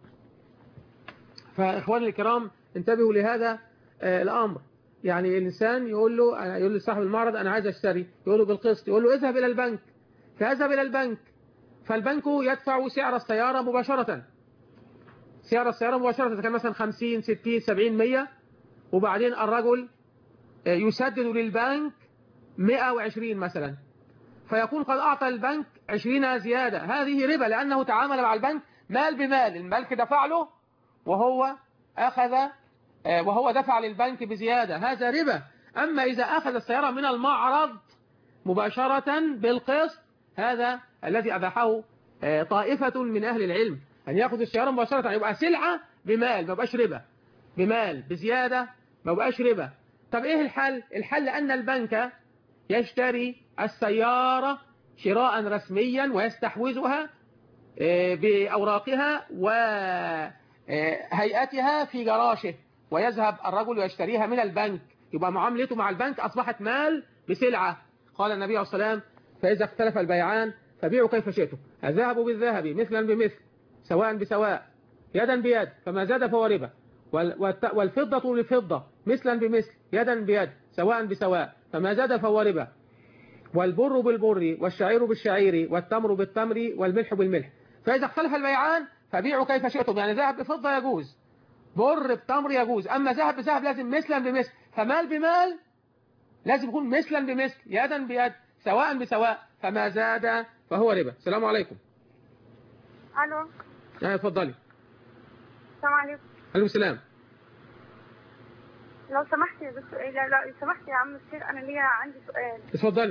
فإخواني الكرام انتبهوا لهذا الأمر. يعني الإنسان يقول له يقول لصاحب المعرض أنا عايز أشتري، يقول له بالقسط، يقول له اذهب إلى البنك، فيذهب إلى البنك، فالبنك يدفع سعر السيارة مباشرة، سعر السيارة مباشرة كان مثلا خمسين ستين سبعين مية، وبعدين الرجل يسدد للبنك مئة وعشرين مثلا، فيكون قد أعطى البنك عشرين زيادة. هذه ربا لأنه تعامل مع البنك مال بمال، الملك دفع له وهو أخذ وهو دفع للبنك بزيادة، هذا ربا. أما إذا أخذ السيارة من المعرض مباشرة بالقسط هذا الذي أباحه طائفة من أهل العلم، أن يأخذ السيارة مباشرة يبقى سلعة بمال، ما يبقاش ربا، بمال بزيادة ما يبقاش ربا. طب إيه الحل؟ الحل أن البنك يشتري السيارة شراء رسميا ويستحوذها بأوراقها وهيئتها في جراشه، ويذهب الرجل ويشتريها من البنك، يبقى معاملته مع البنك أصبحت مال بسلعة. قال النبي عليه الصلاة والسلام فإذا اختلف البيعان فبيعوا كيف شئتم، الذهب بالذهب مثلا بمثل سواء بسواء يدا بيد فما زاد فهو ربا، والفضة للفضة مثلا بمثل يدا بيد سواء بسواء فما زاد فهو ربا، والبر بالبر والشعير بالشعير والتمر بالتمر والملح بالملح. فإذا اختلف البيعان فبيعوا كيف شئتم، يعني ذهب بفضة يجوز، بر بتمر يجوز، أما ذهب بذهب لازم مثلا بمثل، فمال بمال لازم يكون مثلا بمثل يدا بيد سواء بسواء فما زاد فهو ربا. السلام عليكم. الو. اه اتفضلي. السلام عليكم. عليكم السلام. لو سمحت بس لا لا سمحت يا عم الشيخ، انا ليا عندي سؤال. اتفضلي.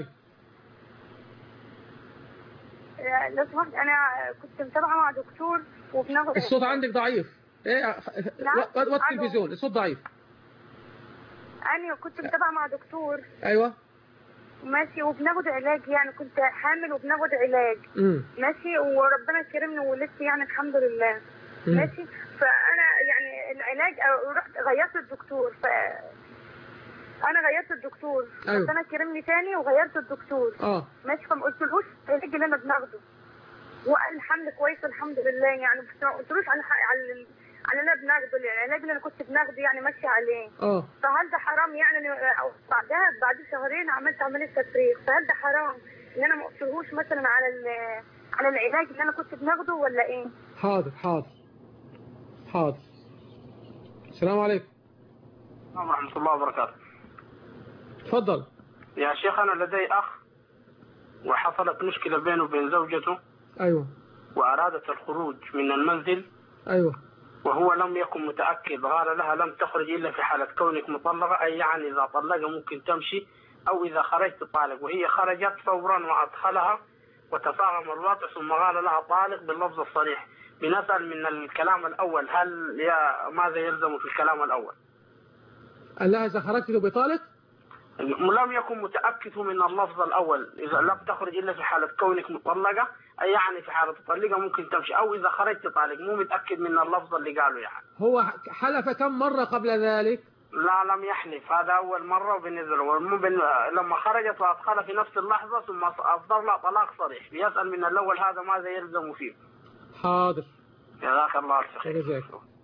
لو سمحت انا كنت متابعه مع دكتور وبناخد الصوت عندك ضعيف. ايه وطي التلفزيون، الصوت ضعيف. انا كنت متابعه مع دكتور. ايوه ماشي، وبناخد علاج، يعني كنت حامل وبناخد علاج. امم ماشي، وربنا كرمني وولدت يعني الحمد لله. مم. ماشي، فانا يعني العلاج رحت غيرت الدكتور، ف انا غيرت الدكتور. أيوة. ربنا كرمني تاني وغيرت الدكتور. اه ماشي، فما قلتلهوش العلاج اللي انا بناخده، وقال الحمل كويس الحمد لله يعني، بس ما قلتلوش على على على اللي انا بناخده، العلاج اللي انا كنت بناخده يعني ماشي عليه. اه فهل ده حرام يعني؟ او بعدها بعد شهرين عملت عمليه تفريغ، فهل ده حرام ان انا ما قلتلهوش مثلا على على العلاج اللي انا كنت بناخده ولا ايه؟ حاضر حاضر حاضر. السلام عليكم. ورحمة الله وبركاته. اتفضل يا شيخ، أنا لدي أخ وحصلت مشكلة بينه وبين زوجته. أيوة. وأرادت الخروج من المنزل. أيوة. وهو لم يكن متأكد، قال لها لم تخرج إلا في حالة كونك مطلقة، أي يعني إذا طلق ممكن تمشي أو إذا خرجت طالق، وهي خرجت فورا وأدخلها وتفاهم الوضع ثم قال لها طالق باللفظ الصريح. بنسأل من الكلام الأول، هل يا ماذا يلزم في الكلام الأول؟ قال لها إذا خرجت بطالق؟ لم يكن متأكد من اللفظ الأول، إذا لم تخرج إلا في حالة كونك مطلقة، أي يعني في حالة طلقة ممكن تمشي أو إذا خرجت طالق، مو متأكد من اللفظ اللي قاله يعني. هو حلف كم مرة قبل ذلك؟ لا لم يحلف، هذا أول مرة وبنزل وبن... لما خرجت وأدخل في نفس اللحظة ثم أصدر لها طلاق صريح، بيسأل من الأول هذا ماذا يلزم فيه. حاضر. جزاك الله خير. جزاك.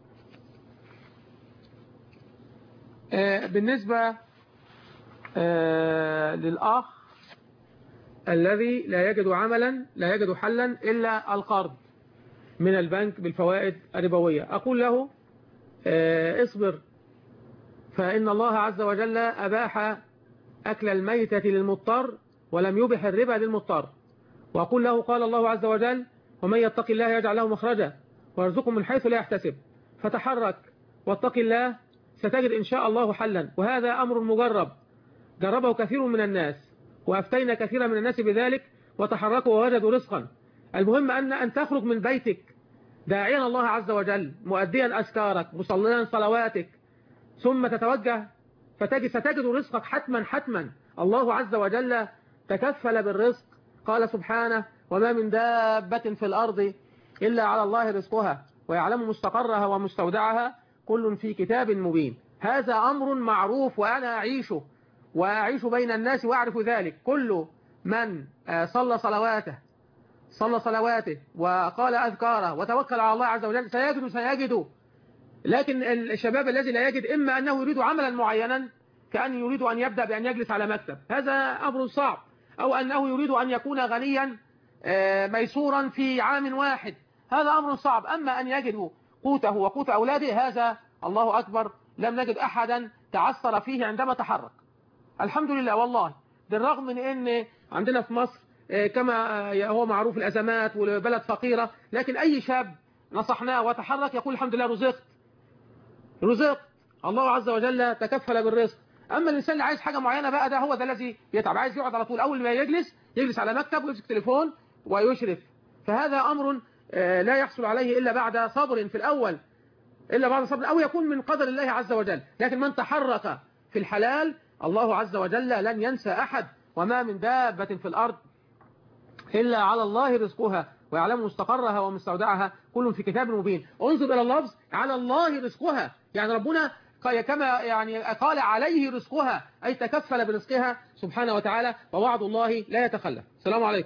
آه بالنسبة آه للأخ الذي لا يجد عملا لا يجد حلا إلا القرض من البنك بالفوائد الربوية، أقول له آه اصبر، فإن الله عز وجل أباح أكل الميتة للمضطر ولم يبح الربا للمضطر. وأقول له قال الله عز وجل ومن يتق الله يجعل له مخرجا ويرزقه من حيث لا يحتسب، فتحرك واتق الله ستجد إن شاء الله حلا، وهذا أمر مجرب جربه كثير من الناس وأفتينا كثيرا من الناس بذلك وتحركوا ووجدوا رزقا. المهم أن أن تخرج من بيتك داعيا الله عز وجل، مؤديا أذكارك، مصليا صلواتك، ثم تتوجه فتجد ستجد رزقك حتما حتما. الله عز وجل تكفل بالرزق، قال سبحانه وما من دابة في الأرض إلا على الله رزقها ويعلم مستقرها ومستودعها كل في كتاب مبين. هذا أمر معروف وأنا أعيشه وأعيش بين الناس وأعرف ذلك. كل من صلى صلواته صلى صلواته وقال أذكاره وتوكل على الله عز وجل سيجد سيجد. لكن الشباب الذي لا يجد إما أنه يريد عملا معينا كأن يريد أن يبدأ بأن يجلس على مكتب، هذا أمر صعب، أو أنه يريد أن يكون غنيا ميسورا في عام واحد، هذا أمر صعب. أما أن يجد قوته وقوت أولاده هذا الله أكبر، لم نجد أحدا تعثر فيه عندما تحرك. الحمد لله والله، بالرغم من أن عندنا في مصر كما هو معروف الأزمات والبلد فقيرة، لكن أي شاب نصحناه وتحرك يقول الحمد لله رزقت رزقت، الله عز وجل تكفل بالرزق. أما الإنسان اللي عايز حاجة معينة بقى ده هو ده الذي يتعب، عايز يقعد على طول، أول ما يجلس يجلس على مكتب ويمسك تليفون ويشرف، فهذا أمر لا يحصل عليه إلا بعد صبر في الأول، إلا بعد صبر أو يكون من قدر الله عز وجل. لكن من تحرك في الحلال الله عز وجل لن ينسى أحد، وما من دابة في الأرض إلا على الله رزقها ويعلم مستقرها ومستودعها كل في كتاب مبين. انظر إلى اللفظ على الله رزقها، يعني ربنا كما يعني قال عليه رزقها أي تكفل برزقها سبحانه وتعالى، ووعد الله لا يتخلف. السلام عليكم.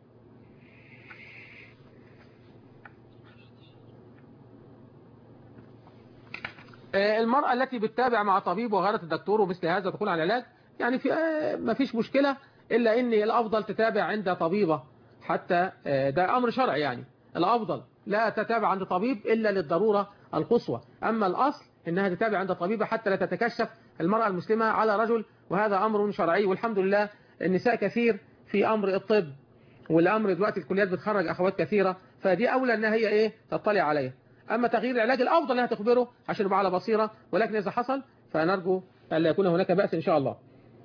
المرأة التي بتتابع مع طبيب وغيرت الدكتور ومثل هذا تقول عن العلاج، يعني في ما فيش مشكلة، إلا إن الأفضل تتابع عند طبيبة، حتى ده أمر شرعي، يعني الأفضل لا تتابع عند طبيب إلا للضرورة القصوى. أما الأصل إنها تتابع عند طبيبة حتى لا تتكشف المرأة المسلمة على رجل، وهذا أمر شرعي. والحمد لله النساء كثير في أمر الطب، والأمر دلوقتي الكليات بتخرج أخوات كثيرة، فدي أولى أنها هي إيه تطلع عليها. أما تغيير العلاج الأفضل أنها تخبره عشان يبقى على بصيرة، ولكن إذا حصل فنرجو ألا يكون هناك بأس إن شاء الله.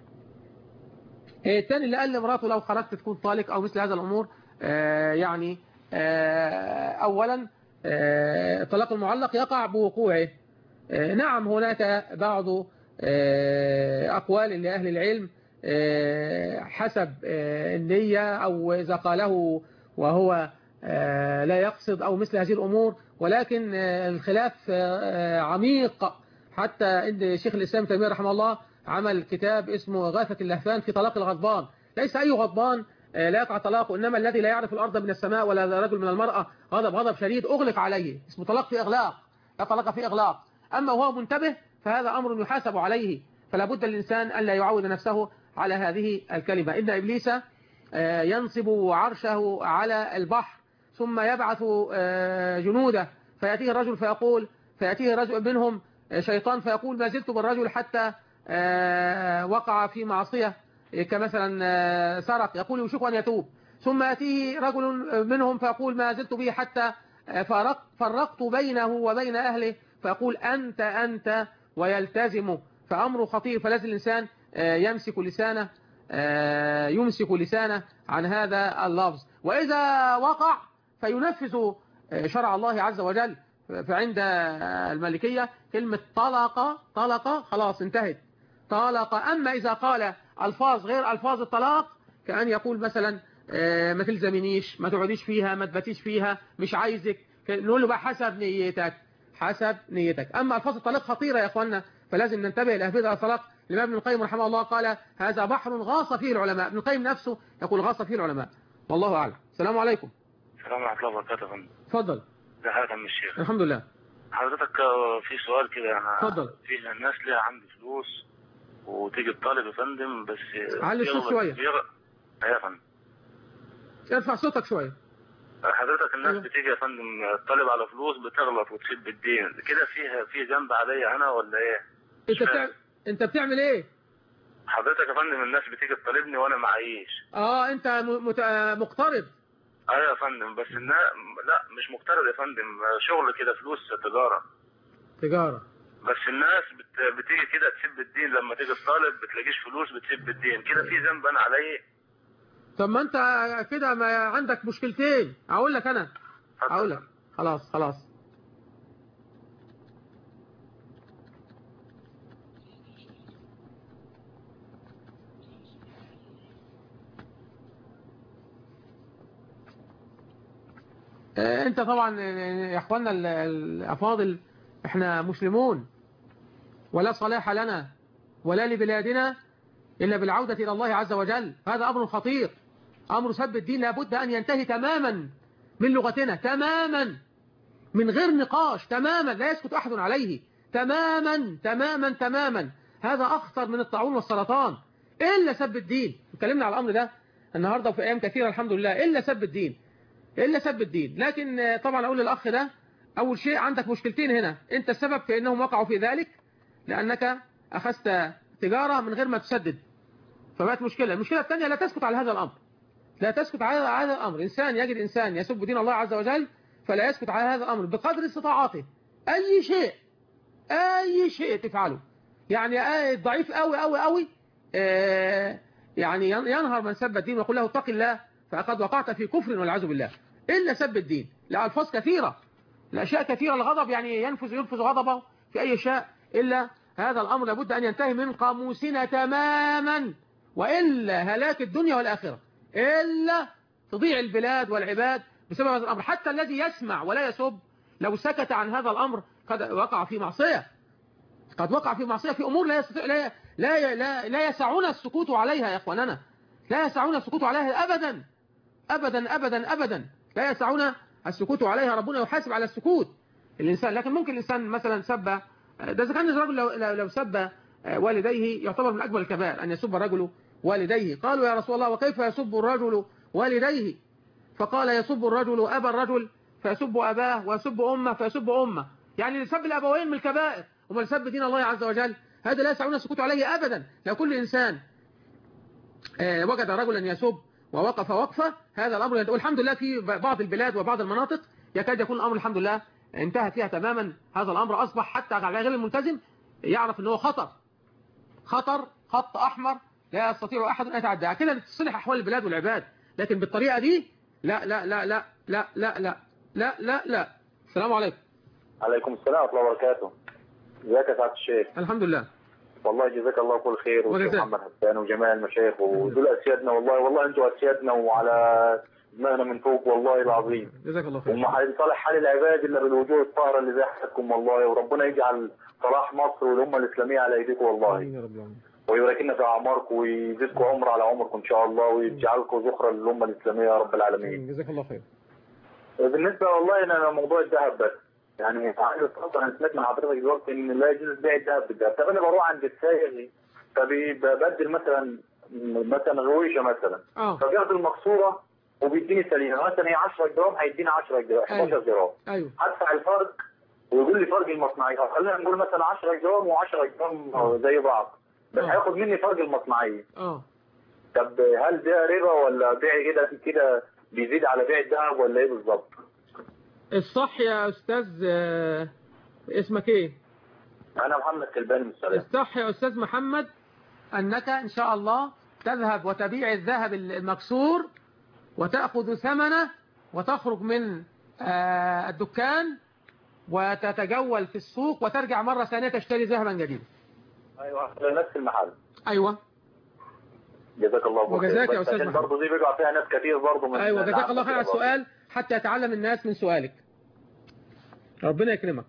الثاني اللي قال لمراته لو خرجت تكون طالق أو مثل هذا الأمور، آه يعني آه أولا آه طلاق المعلق يقع بوقوعه. آه نعم هناك بعض آه أقوال لأهل العلم آه حسب آه النية، أو إذا قاله وهو آه لا يقصد أو مثل هذه الأمور، ولكن آه الخلاف آه عميق، حتى إن شيخ الإسلام تيمية رحمه الله عمل كتاب اسمه غاثة اللهفان في طلاق الغضبان. ليس أي غضبان لا يقع طلاقه، إنما الذي لا يعرف الأرض من السماء ولا رجل من المرأة غضب غضب شديد أغلق عليه، اسمه طلاق في إغلاق، لا طلاق في إغلاق. أما وهو منتبه فهذا أمر يحاسب عليه، فلا بد الإنسان أن لا يعود نفسه على هذه الكلمة. إن إبليس ينصب عرشه على البحر ثم يبعث جنوده، فيأتيه الرجل فيقول فيأتيه رجل منهم شيطان فيقول ما زلت بالرجل حتى وقع في معصية كمثلا سرق، يقول يوشك أن يتوب، ثم يأتيه رجل منهم فيقول ما زلت به حتى فرقت, فرقت بينه وبين أهله، فيقول أنت أنت ويلتزم. فأمره خطير، فلازم الإنسان يمسك لسانه يمسك لسانه عن هذا اللفظ، وإذا وقع فينفذ شرع الله عز وجل. فعند المالكية كلمة طلق طلق خلاص انتهت طلق. أما إذا قال ألفاظ غير ألفاظ الطلاق، كأن يقول مثلا ما تلزمنيش، ما تقعديش فيها، ما تباتيش فيها، مش عايزك، نقول له بقى حسب نيتك حسب نيتك. أما ألفاظ الطلاق خطيرة يا أخوانا، فلازم ننتبه لهذا الطلاق. الإمام ابن القيم رحمه الله قال هذا بحر غاص فيه العلماء. ابن القيم نفسه يقول غاص فيه العلماء، والله أعلم. السلام عليكم. السلام ورحمة الله وبركاته. اتفضل. ده حضرتك من الشيخ. الحمد لله. حضرتك في سؤال كده، أنا اتفضل. في الناس ليها عندي فلوس وتيجي الطالب يا فندم بس علي الصوت شوية. ايوه يا فندم. ارفع صوتك شوية. حضرتك الناس أيوة. بتيجي يا فندم الطالب على فلوس بتغلط وتسيب الدين كده، فيها في ذنب عليا انا ولا ايه؟ انت بتعمل انت بتعمل ايه؟ حضرتك يا فندم الناس بتيجي تطالبني وانا معيش. اه انت مت... مقترض. ايوه يا فندم، بس النا... لا مش مقترض يا فندم، شغل كده فلوس تجارة. تجارة. بس الناس بت... بتيجي كده تسيب الدين، لما تيجي الطالب بتلاقيش فلوس بتسيب الدين كده، في ذنب انا عليه؟ طب ما انت كده ما عندك مشكلتين، اقول لك انا اقول لك خلاص خلاص انت طبعا يا اخوانا الافاضل، احنا مسلمون ولا صلاح لنا ولا لبلادنا الا بالعودة الى الله عز وجل. هذا امر خطير، امر سب الدين لابد ان ينتهي تماما من لغتنا، تماما من غير نقاش، تماما لا يسكت احد عليه، تماما تماما تماما. هذا اخطر من الطاعون والسرطان، الا سب الدين. اتكلمنا على الامر ده النهارده وفي ايام كثيره الحمد لله، الا سب الدين إلا سب الدين. لكن طبعا أقول للأخ ده أول شيء عندك مشكلتين هنا، أنت السبب في أنهم وقعوا في ذلك لأنك أخذت تجارة من غير ما تسدد، فبقت مشكلة. المشكلة الثانية لا تسكت على هذا الأمر، لا تسكت على هذا الأمر. إنسان يجد إنسان يسب دين الله عز وجل فلا يسكت على هذا الأمر بقدر استطاعته. أي شيء أي شيء تفعله، يعني ضعيف قوي قوي قوي آه يعني ينهر من سب الدين ويقول له اتق الله فقد وقعت في كفر والعياذ بالله. إلا سب الدين، الألفاظ كثيرة، الأشياء كثيرة، الغضب يعني ينفذ ينفذ غضبه في أي شيء، إلا هذا الأمر لابد أن ينتهي من قاموسنا تماما، وإلا هلاك الدنيا والآخرة، إلا تضيع البلاد والعباد بسبب هذا الأمر. حتى الذي يسمع ولا يسب لو سكت عن هذا الأمر قد وقع في معصية، قد وقع في معصية في أمور لا يستطيع لا لا لا, لا يسعنا السكوت عليها يا إخواننا، لا يسعنا السكوت عليها أبدا أبدا أبدا أبدا، لا يسعنا السكوت عليها. ربنا يحاسب على السكوت الإنسان. لكن ممكن الإنسان مثلا سب، ده إذا كان الرجل لو, لو سب والديه يعتبر من أكبر الكبائر أن يسب الرجل والديه. قالوا يا رسول الله وكيف يسب الرجل والديه؟ فقال يسب الرجل أبا الرجل فيسب أباه، ويسب أمه فيسب أمه. يعني سب الأبوين من الكبائر، ومن سب دين الله عز وجل هذا لا يسعون السكوت عليه أبدا. لو كل إنسان وجد رجلا يسب ووقف وقفة هذا الأمر، والحمد لله في بعض البلاد وبعض المناطق يكاد يكون الأمر الحمد لله انتهى فيها تماما. هذا الأمر أصبح حتى على غير الملتزم يعرف أنه خطر، خطر، خط أحمر لا يستطيع أحد أن يتعدى، كده تصلح أحوال البلاد والعباد. لكن بالطريقة دي لا لا لا لا لا لا لا لا لا لا. السلام عليكم. عليكم السلام ورحمة الله وبركاته. ازيك يا سعادة الشيخ؟ الحمد لله. والله جزاك الله كل خير، والشيخ محمد حسان وجميع المشايخ ودول اسيادنا، والله والله انتوا اسيادنا وعلى دماغنا من فوق والله العظيم. جزاك الله خير. وما هيصلح حال العباد الا بالوجوه الطاهره اللي زي حضراتكم والله، وربنا يجعل صلاح مصر والامه الاسلاميه على ايديكم والله. امين يا رب العالمين. ويبارك لنا في اعماركم ويزيدكم عمر على عمركم ان شاء الله، ويجعلكم ذخرا للامه الاسلاميه يا رب العالمين. جزاك الله خير. بالنسبه والله انا موضوع الذهب بس، يعني عايز اتفضل. انا سمعت من حضرتك دلوقتي ان لا يجوز بيع الذهب بالذهب. طب انا بروح عند السائق فببدل مثلا مثلا غويشه مثلا اه فبياخد المقصوره وبيديني سليمه، مثلا هي عشرة جرام هيديني عشرة جرام احداشر جرام. ايوه هدفع الفرق ويقول لي فرق المصنعيه، خلينا نقول مثلا عشرة جرام و10 جرام زي بعض، بس هياخد مني فرق المصنعيه. اه طب هل ده ربا ولا بيع كده كده بيزيد على بيع الذهب ولا ايه بالظبط؟ الصح يا استاذ اسمك ايه؟ انا محمد كلباني من السلام. الصح يا استاذ محمد انك ان شاء الله تذهب وتبيع الذهب المكسور وتأخذ ثمنه وتخرج من الدكان وتتجول في السوق وترجع مرة ثانية تشتري ذهبا جديدا. ايوه نفس المحل. ايوه جزاك الله خير. وجزاك يا استاذ محمد. برضه دي بيقع فيها ناس كتير برضه من ايوه جزاك الله خير على السؤال حتى يتعلم الناس من سؤالك. ربنا يكرمك.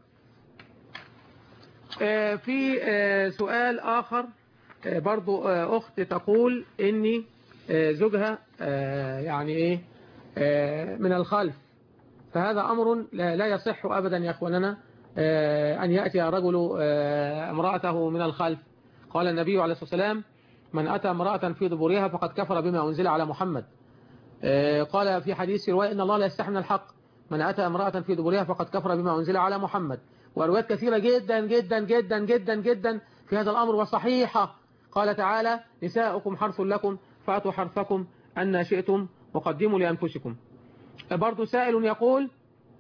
آه في آه سؤال آخر آه برضو آه أخت تقول إني آه زوجها آه يعني إيه آه من الخلف، فهذا أمر لا, لا يصح أبدا يا أخواننا آه أن يأتي رجل آه امرأته من الخلف. قال النبي عليه الصلاة والسلام من أتى امرأة في دبرها فقد كفر بما أنزل على محمد. آه قال في حديث رواية إن الله لا يستحي من الحق، من أتى امرأة في دبرها فقد كفر بما أنزل على محمد. وروايات كثيرة جدا جدا جدا جدا جدا في هذا الأمر وصحيحة. قال تعالى نساؤكم حرث لكم فأتوا حرثكم أن شئتم وقدموا لأنفسكم. برضو سائل يقول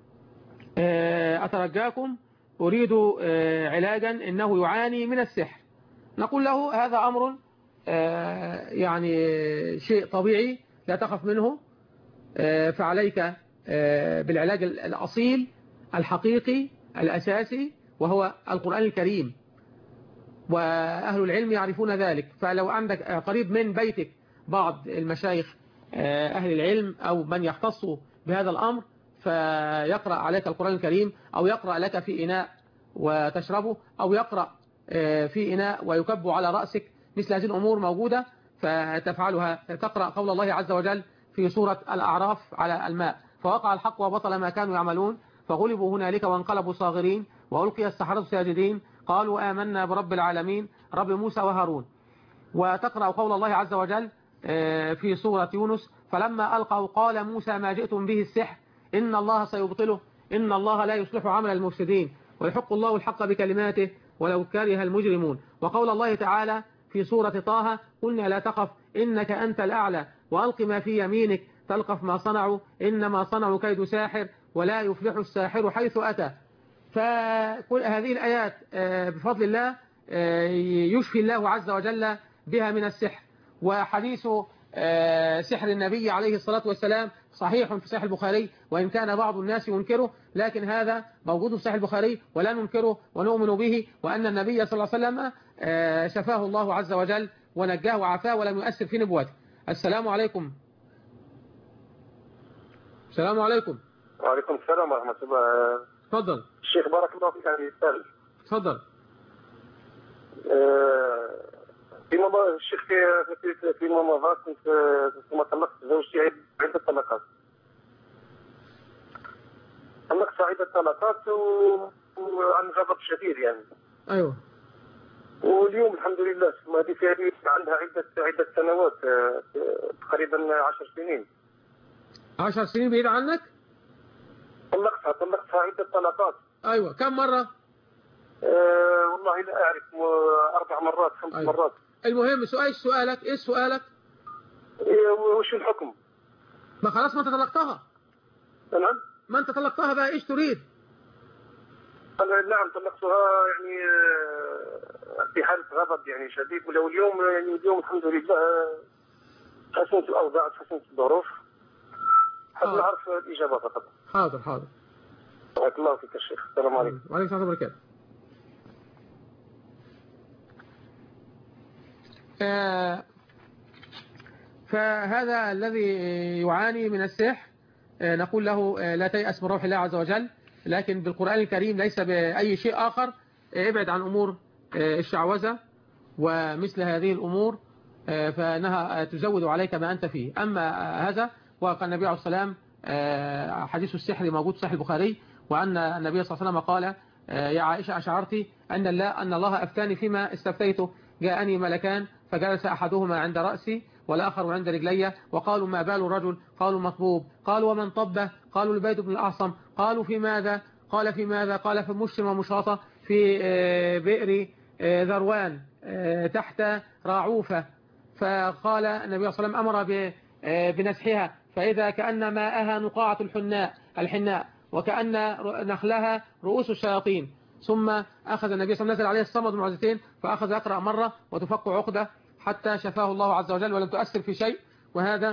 أترجاكم أريد علاجا إنه يعاني من السحر. نقول له هذا أمر يعني شيء طبيعي لا تخف منه، فعليك بالعلاج الأصيل الحقيقي الأساسي وهو القرآن الكريم، وأهل العلم يعرفون ذلك. فلو عندك قريب من بيتك بعض المشايخ أهل العلم أو من يختص بهذا الأمر فيقرأ عليك القرآن الكريم، أو يقرأ لك في إناء وتشربه، أو يقرأ في إناء ويكب على رأسك، مثل هذه الأمور موجودة فتفعلها. تقرأ قول الله عز وجل في سورة الأعراف على الماء فوقع الحق وبطل ما كانوا يعملون فغلبوا هنالك وانقلبوا صاغرين وألقي السحرة ساجدين قالوا آمنا برب العالمين رب موسى وهارون. وتقرأ قول الله عز وجل في سورة يونس فلما ألقوا قال موسى ما جئتم به السحر إن الله سيبطله إن الله لا يصلح عمل المفسدين ويحق الله الحق بكلماته ولو كره المجرمون. وقول الله تعالى في سورة طه قلنا لا تخف إنك أنت الأعلى وألق ما في يمينك تلقف ما صنعوا إنما صنعوا كيد ساحر ولا يفلح الساحر حيث أتى. فكل هذه الآيات بفضل الله يشفي الله عز وجل بها من السحر. وحديث سحر النبي عليه الصلاة والسلام صحيح في صحيح البخاري، وإن كان بعض الناس ينكره لكن هذا موجود في صحيح البخاري ولا ننكره ونؤمن به، وأن النبي صلى الله عليه وسلم شفاه الله عز وجل ونجاه وعافاه ولم يؤثر في نبوته. السلام عليكم. السلام عليكم. وعليكم السلام ورحمة الله. تفضل. الشيخ بارك الله فيك عن يسأل. تفضل. في مضى الشيخ في في في مضى كنت ثم طلقت زوجتي عدة طلقات. طلقت عدة طلقات وعن غضب شديد يعني. أيوه. واليوم الحمد لله هذه في عندها عدة عدة سنوات تقريبا عشر سنين. عشر سنين بعيد عنك؟ طلقتها طلقتها عدة طلقات. أيوة كم مرة؟ أه والله لا أعرف أربع مرات خمس أيوة. مرات. المهم سؤال سؤالك إيش سؤالك؟ إيه وش الحكم؟ ما خلاص ما أنت طلقتها. نعم. ما أنت طلقتها بقى إيش تريد؟ نعم طلقتها يعني في حالة غضب يعني شديد، ولو اليوم يعني اليوم الحمد لله تحسنت الأوضاع، تحسنت الظروف. حاب نعرف الإجابة فقط. حاضر حاضر. بارك الله فيك يا شيخ. السلام عليكم. وعليكم السلام وبركاته. آه فهذا الذي يعاني من السحر آه نقول له آه لا تيأس من روح الله عز وجل، لكن بالقرآن الكريم ليس بأي شيء آخر. آه ابعد عن أمور آه الشعوذة ومثل هذه الأمور، آه فإنها تزود عليك ما أنت فيه. أما آه هذا وقال النبي عليه الصلاة والسلام آه حديث السحر موجود في صحيح البخاري، وأن النبي صلى الله عليه وسلم قال آه يا عائشة أشعرت أن الله, أن الله أفتاني فيما استفتيته، جاءني ملكان فجلس أحدهما عند رأسي والآخر عند رجلي، وقالوا ما بال الرجل؟ قالوا مطبوب. قالوا ومن طبه؟ قالوا لبيد بن الأعصم. قالوا في ماذا؟ قال في ماذا؟ قال في مشرم ومشاطة في بئر ذروان تحت راعوفة. فقال النبي صلى الله عليه وسلم أمر بنسحها، فإذا كأن ماءها نقاعة الحناء الحناء وكأن نخلها رؤوس الشياطين. ثم أخذ النبي صلى الله عليه وسلم نزل عليه الصمد معوذتين، فأخذ يقرأ مرة وتفك عقدة حتى شفاه الله عز وجل ولم تؤثر في شيء، وهذا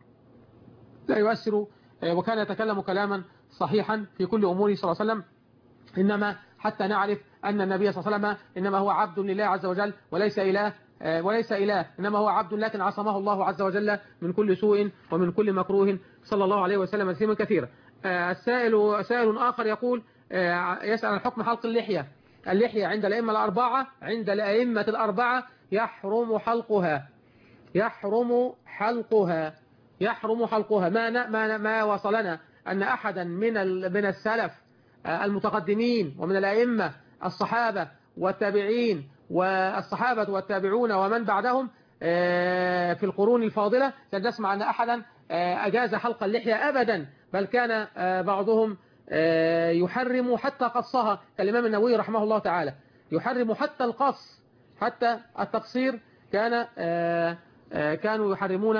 لا يؤثر. وكان يتكلم كلاما صحيحا في كل أموره صلى الله عليه وسلم، إنما حتى نعرف أن النبي صلى الله عليه وسلم إنما هو عبد لله عز وجل وليس إله وليس إله إنما هو عبد، لكن عصمه الله عز وجل من كل سوء ومن كل مكروه صلى الله عليه وسلم تسليما كثيرا. السائل سائل آخر يقول يسأل عن حكم حلق اللحية. اللحية عند الأئمة الأربعة عند الأئمة الأربعة يحرم حلقها يحرم حلقها يحرم حلقها. ما ما ما وصلنا أن أحدا من من السلف المتقدمين ومن الأئمة الصحابة والتابعين والصحابة والتابعون ومن بعدهم في القرون الفاضلة لن نسمع أن أحدا أجاز حلق اللحية أبدا، بل كان بعضهم يحرم حتى قصها كالإمام النووي رحمه الله تعالى، يحرم حتى القص حتى التقصير. كان كانوا يحرمون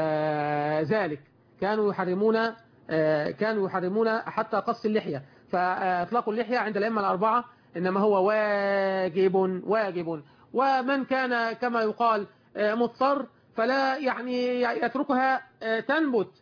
ذلك كانوا يحرمون كانوا يحرمون حتى قص اللحية. فإطلاق اللحية عند الأئمة الأربعة إنما هو واجب واجب ومن كان كما يقال مضطر فلا يعني يتركها تنبت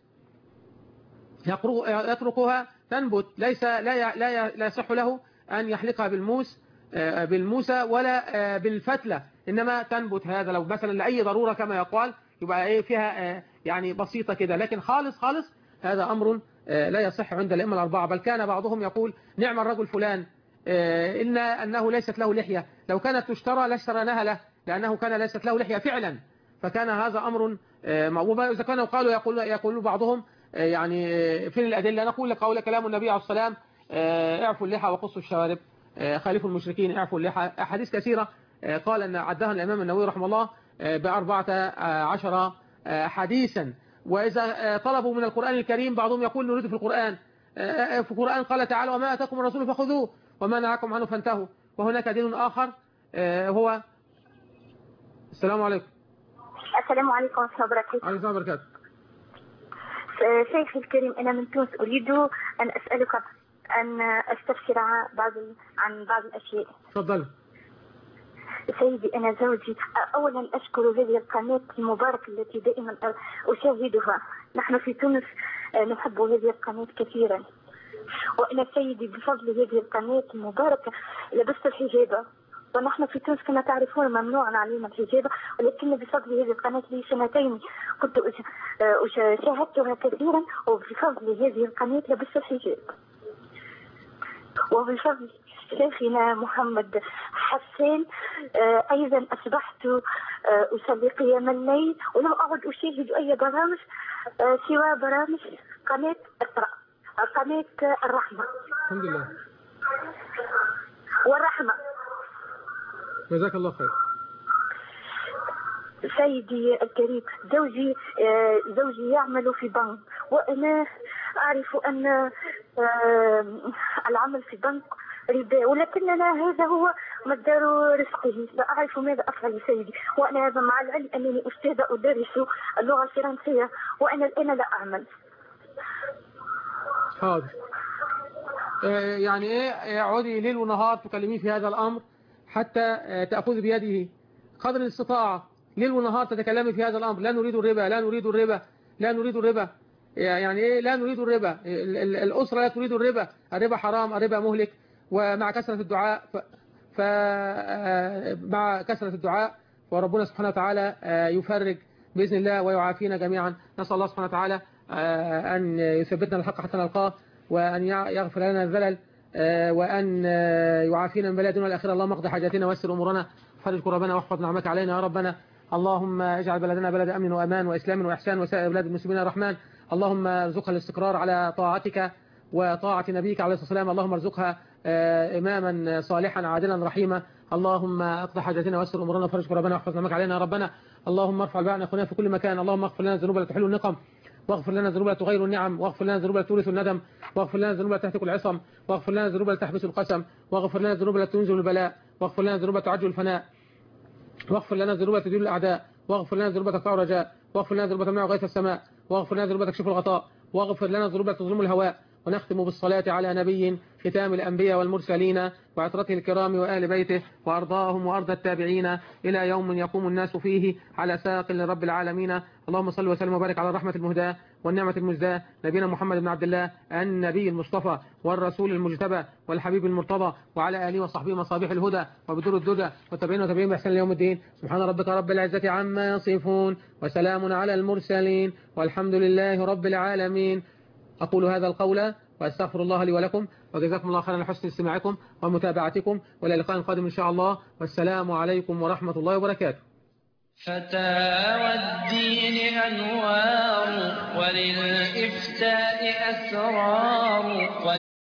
يتركها تنبت ليس لا لا لا يصح له أن يحلقها بالموس بالموسى ولا بالفتلة، إنما تنبت. هذا لو مثلا لأي ضرورة كما يقال يبقى إيه فيها يعني بسيطة كده، لكن خالص خالص هذا أمر لا يصح عند الأئمة الأربعة. بل كان بعضهم يقول نعم الرجل فلان إن أنه ليست له لحية، لو كانت تشترى لاشتريناها له لأنه كان ليست له لحية فعلا. فكان هذا أمر موضوع. إذا كانوا قالوا يقول يقول بعضهم يعني فين الأدلة؟ نقول لك قول كلام النبي عليه الصلاة والسلام اعفوا اللحى وقصوا الشوارب، خالفوا المشركين اعفوا اللحى. أحاديث كثيرة قال أن عدها الإمام النووي رحمه الله بأربعة عشر حديثا. وإذا طلبوا من القرآن الكريم بعضهم يقول نريد في القرآن في القرآن قال تعالى وما أتاكم الرسول فخذوه وما نهاكم عنه فانتهوا. وهناك دين آخر هو السلام عليكم. السلام عليكم ورحمة الله وبركاته. عليكم السلام وبركاته. شيخي الكريم أنا من تونس، أريد أن أسألك أن أستفسر بعض عن بعض الأشياء. تفضل. سيدي أنا زوجي أولا أشكر هذه القناة المباركة التي دائما أشاهدها. نحن في تونس نحب هذه القناة كثيرا، وأنا سيدي بفضل هذه القناة المباركة لبست الحجاب، ونحن في تونس كما تعرفون ممنوع علينا الحجاب، ولكن بفضل هذه القناة لي سنتين كنت شاهدتها كثيرا، وبفضل هذه القناة لبست الحجاب. وبفضل شيخنا محمد حسان أيضا أصبحت أصلي قيام الليل ولم أعد أشاهد أي برامج سوى برامج قناة اقرأ قناة الرحمة. الحمد لله والرحمة. جزاك الله خير. سيدي الكريم زوجي زوجي يعمل في بنك، وأنا أعرف أن العمل في بنك ربا، ولكننا هذا هو مصدر رزقه، لا أعرف ماذا أفعل سيدي. وأنا هذا مع العلم أنني أستاذة أدرس اللغة الفرنسية وأنا الآن لا أعمل. حاضر. يعني إيه عودي ليل ونهار تكلمين في هذا الأمر حتى تأخذ بيده قدر الاستطاعة، ليل ونهار تتكلمي في هذا الأمر، لا نريد الربا لا نريد الربا لا نريد الربا. يعني إيه لا نريد الربا؟ الأسرة لا تريد الربا، الربا حرام، الربا مهلك. ومع كثرة الدعاء ف... ف... مع كثرة الدعاء وربنا سبحانه وتعالى يفرج بإذن الله ويعافينا جميعا. نسأل الله سبحانه وتعالى أن يثبتنا الحق حتى نلقاه، وأن يغفر لنا الزلل، وأن يعافينا من بلاء الدنيا والآخرة. اللهم اقض حاجاتنا ويسر أمورنا، فرج كربنا واحفظ نعمك علينا يا ربنا. اللهم اجعل بلدنا بلد أمن وأمان وإسلام وإحسان وسائر بلاد المسلمين يا رحمن. اللهم ارزقها الاستقرار على طاعتك وطاعة نبيك عليه الصلاة والسلام. اللهم ارزقها إماما صالحا عادلا رحيما. اللهم اقض حاجاتنا ويسر أمورنا، فرج كربنا واحفظ نعمك علينا يا ربنا. اللهم ارفع الباء عن أخونا في كل مكان. اللهم اغفر لنا الذنوب لا تحل النقم، واغفر لنا الذنوب لا تغير النعم، واغفر لنا الذنوب لا تورث الندم، واغفر لنا الذنوب لا تهتك العصم، واغفر لنا الذنوب لا تحبس القسم، واغفر لنا الذنوب لا تنزل البلاء، واغفر لنا الذنوب لا تعجل الفناء، واغفر لنا الذنوب لا تدل الأعداء، واغفر لنا الذنوب لا تقطع الرجاء، واغفر لنا الذنوب لا تمنع غيث السماء، واغفر لنا الذنوب لا تكشف الغطاء، واغفر لنا الذنوب لا تظلم الهواء. ونختم بالصلاة على نبي ختام الأنبياء والمرسلين وعطرته الكرام وآل بيته وأرضاهم وأرض التابعين إلى يوم يقوم الناس فيه على ساق لرب العالمين. اللهم صل وسلم وبارك على الرحمة المهداة والنعمة المزداة نبينا محمد بن عبد الله النبي المصطفى والرسول المجتبى والحبيب المرتضى، وعلى آله وصحبه مصابيح الهدى وبدور الدجى والتابعين وتابعين بإحسان ليوم الدين. سبحان ربك رب العزة عما يصفون وسلام على المرسلين والحمد لله رب العالمين. أقول هذا القول وأستغفر الله لي ولكم، وجزاكم الله خيرا لحسن استماعكم ومتابعتكم، وإلى لقاء قادم إن شاء الله، والسلام عليكم ورحمة الله وبركاته. فتاوى الدين أنوار وللإفتاء أسرار.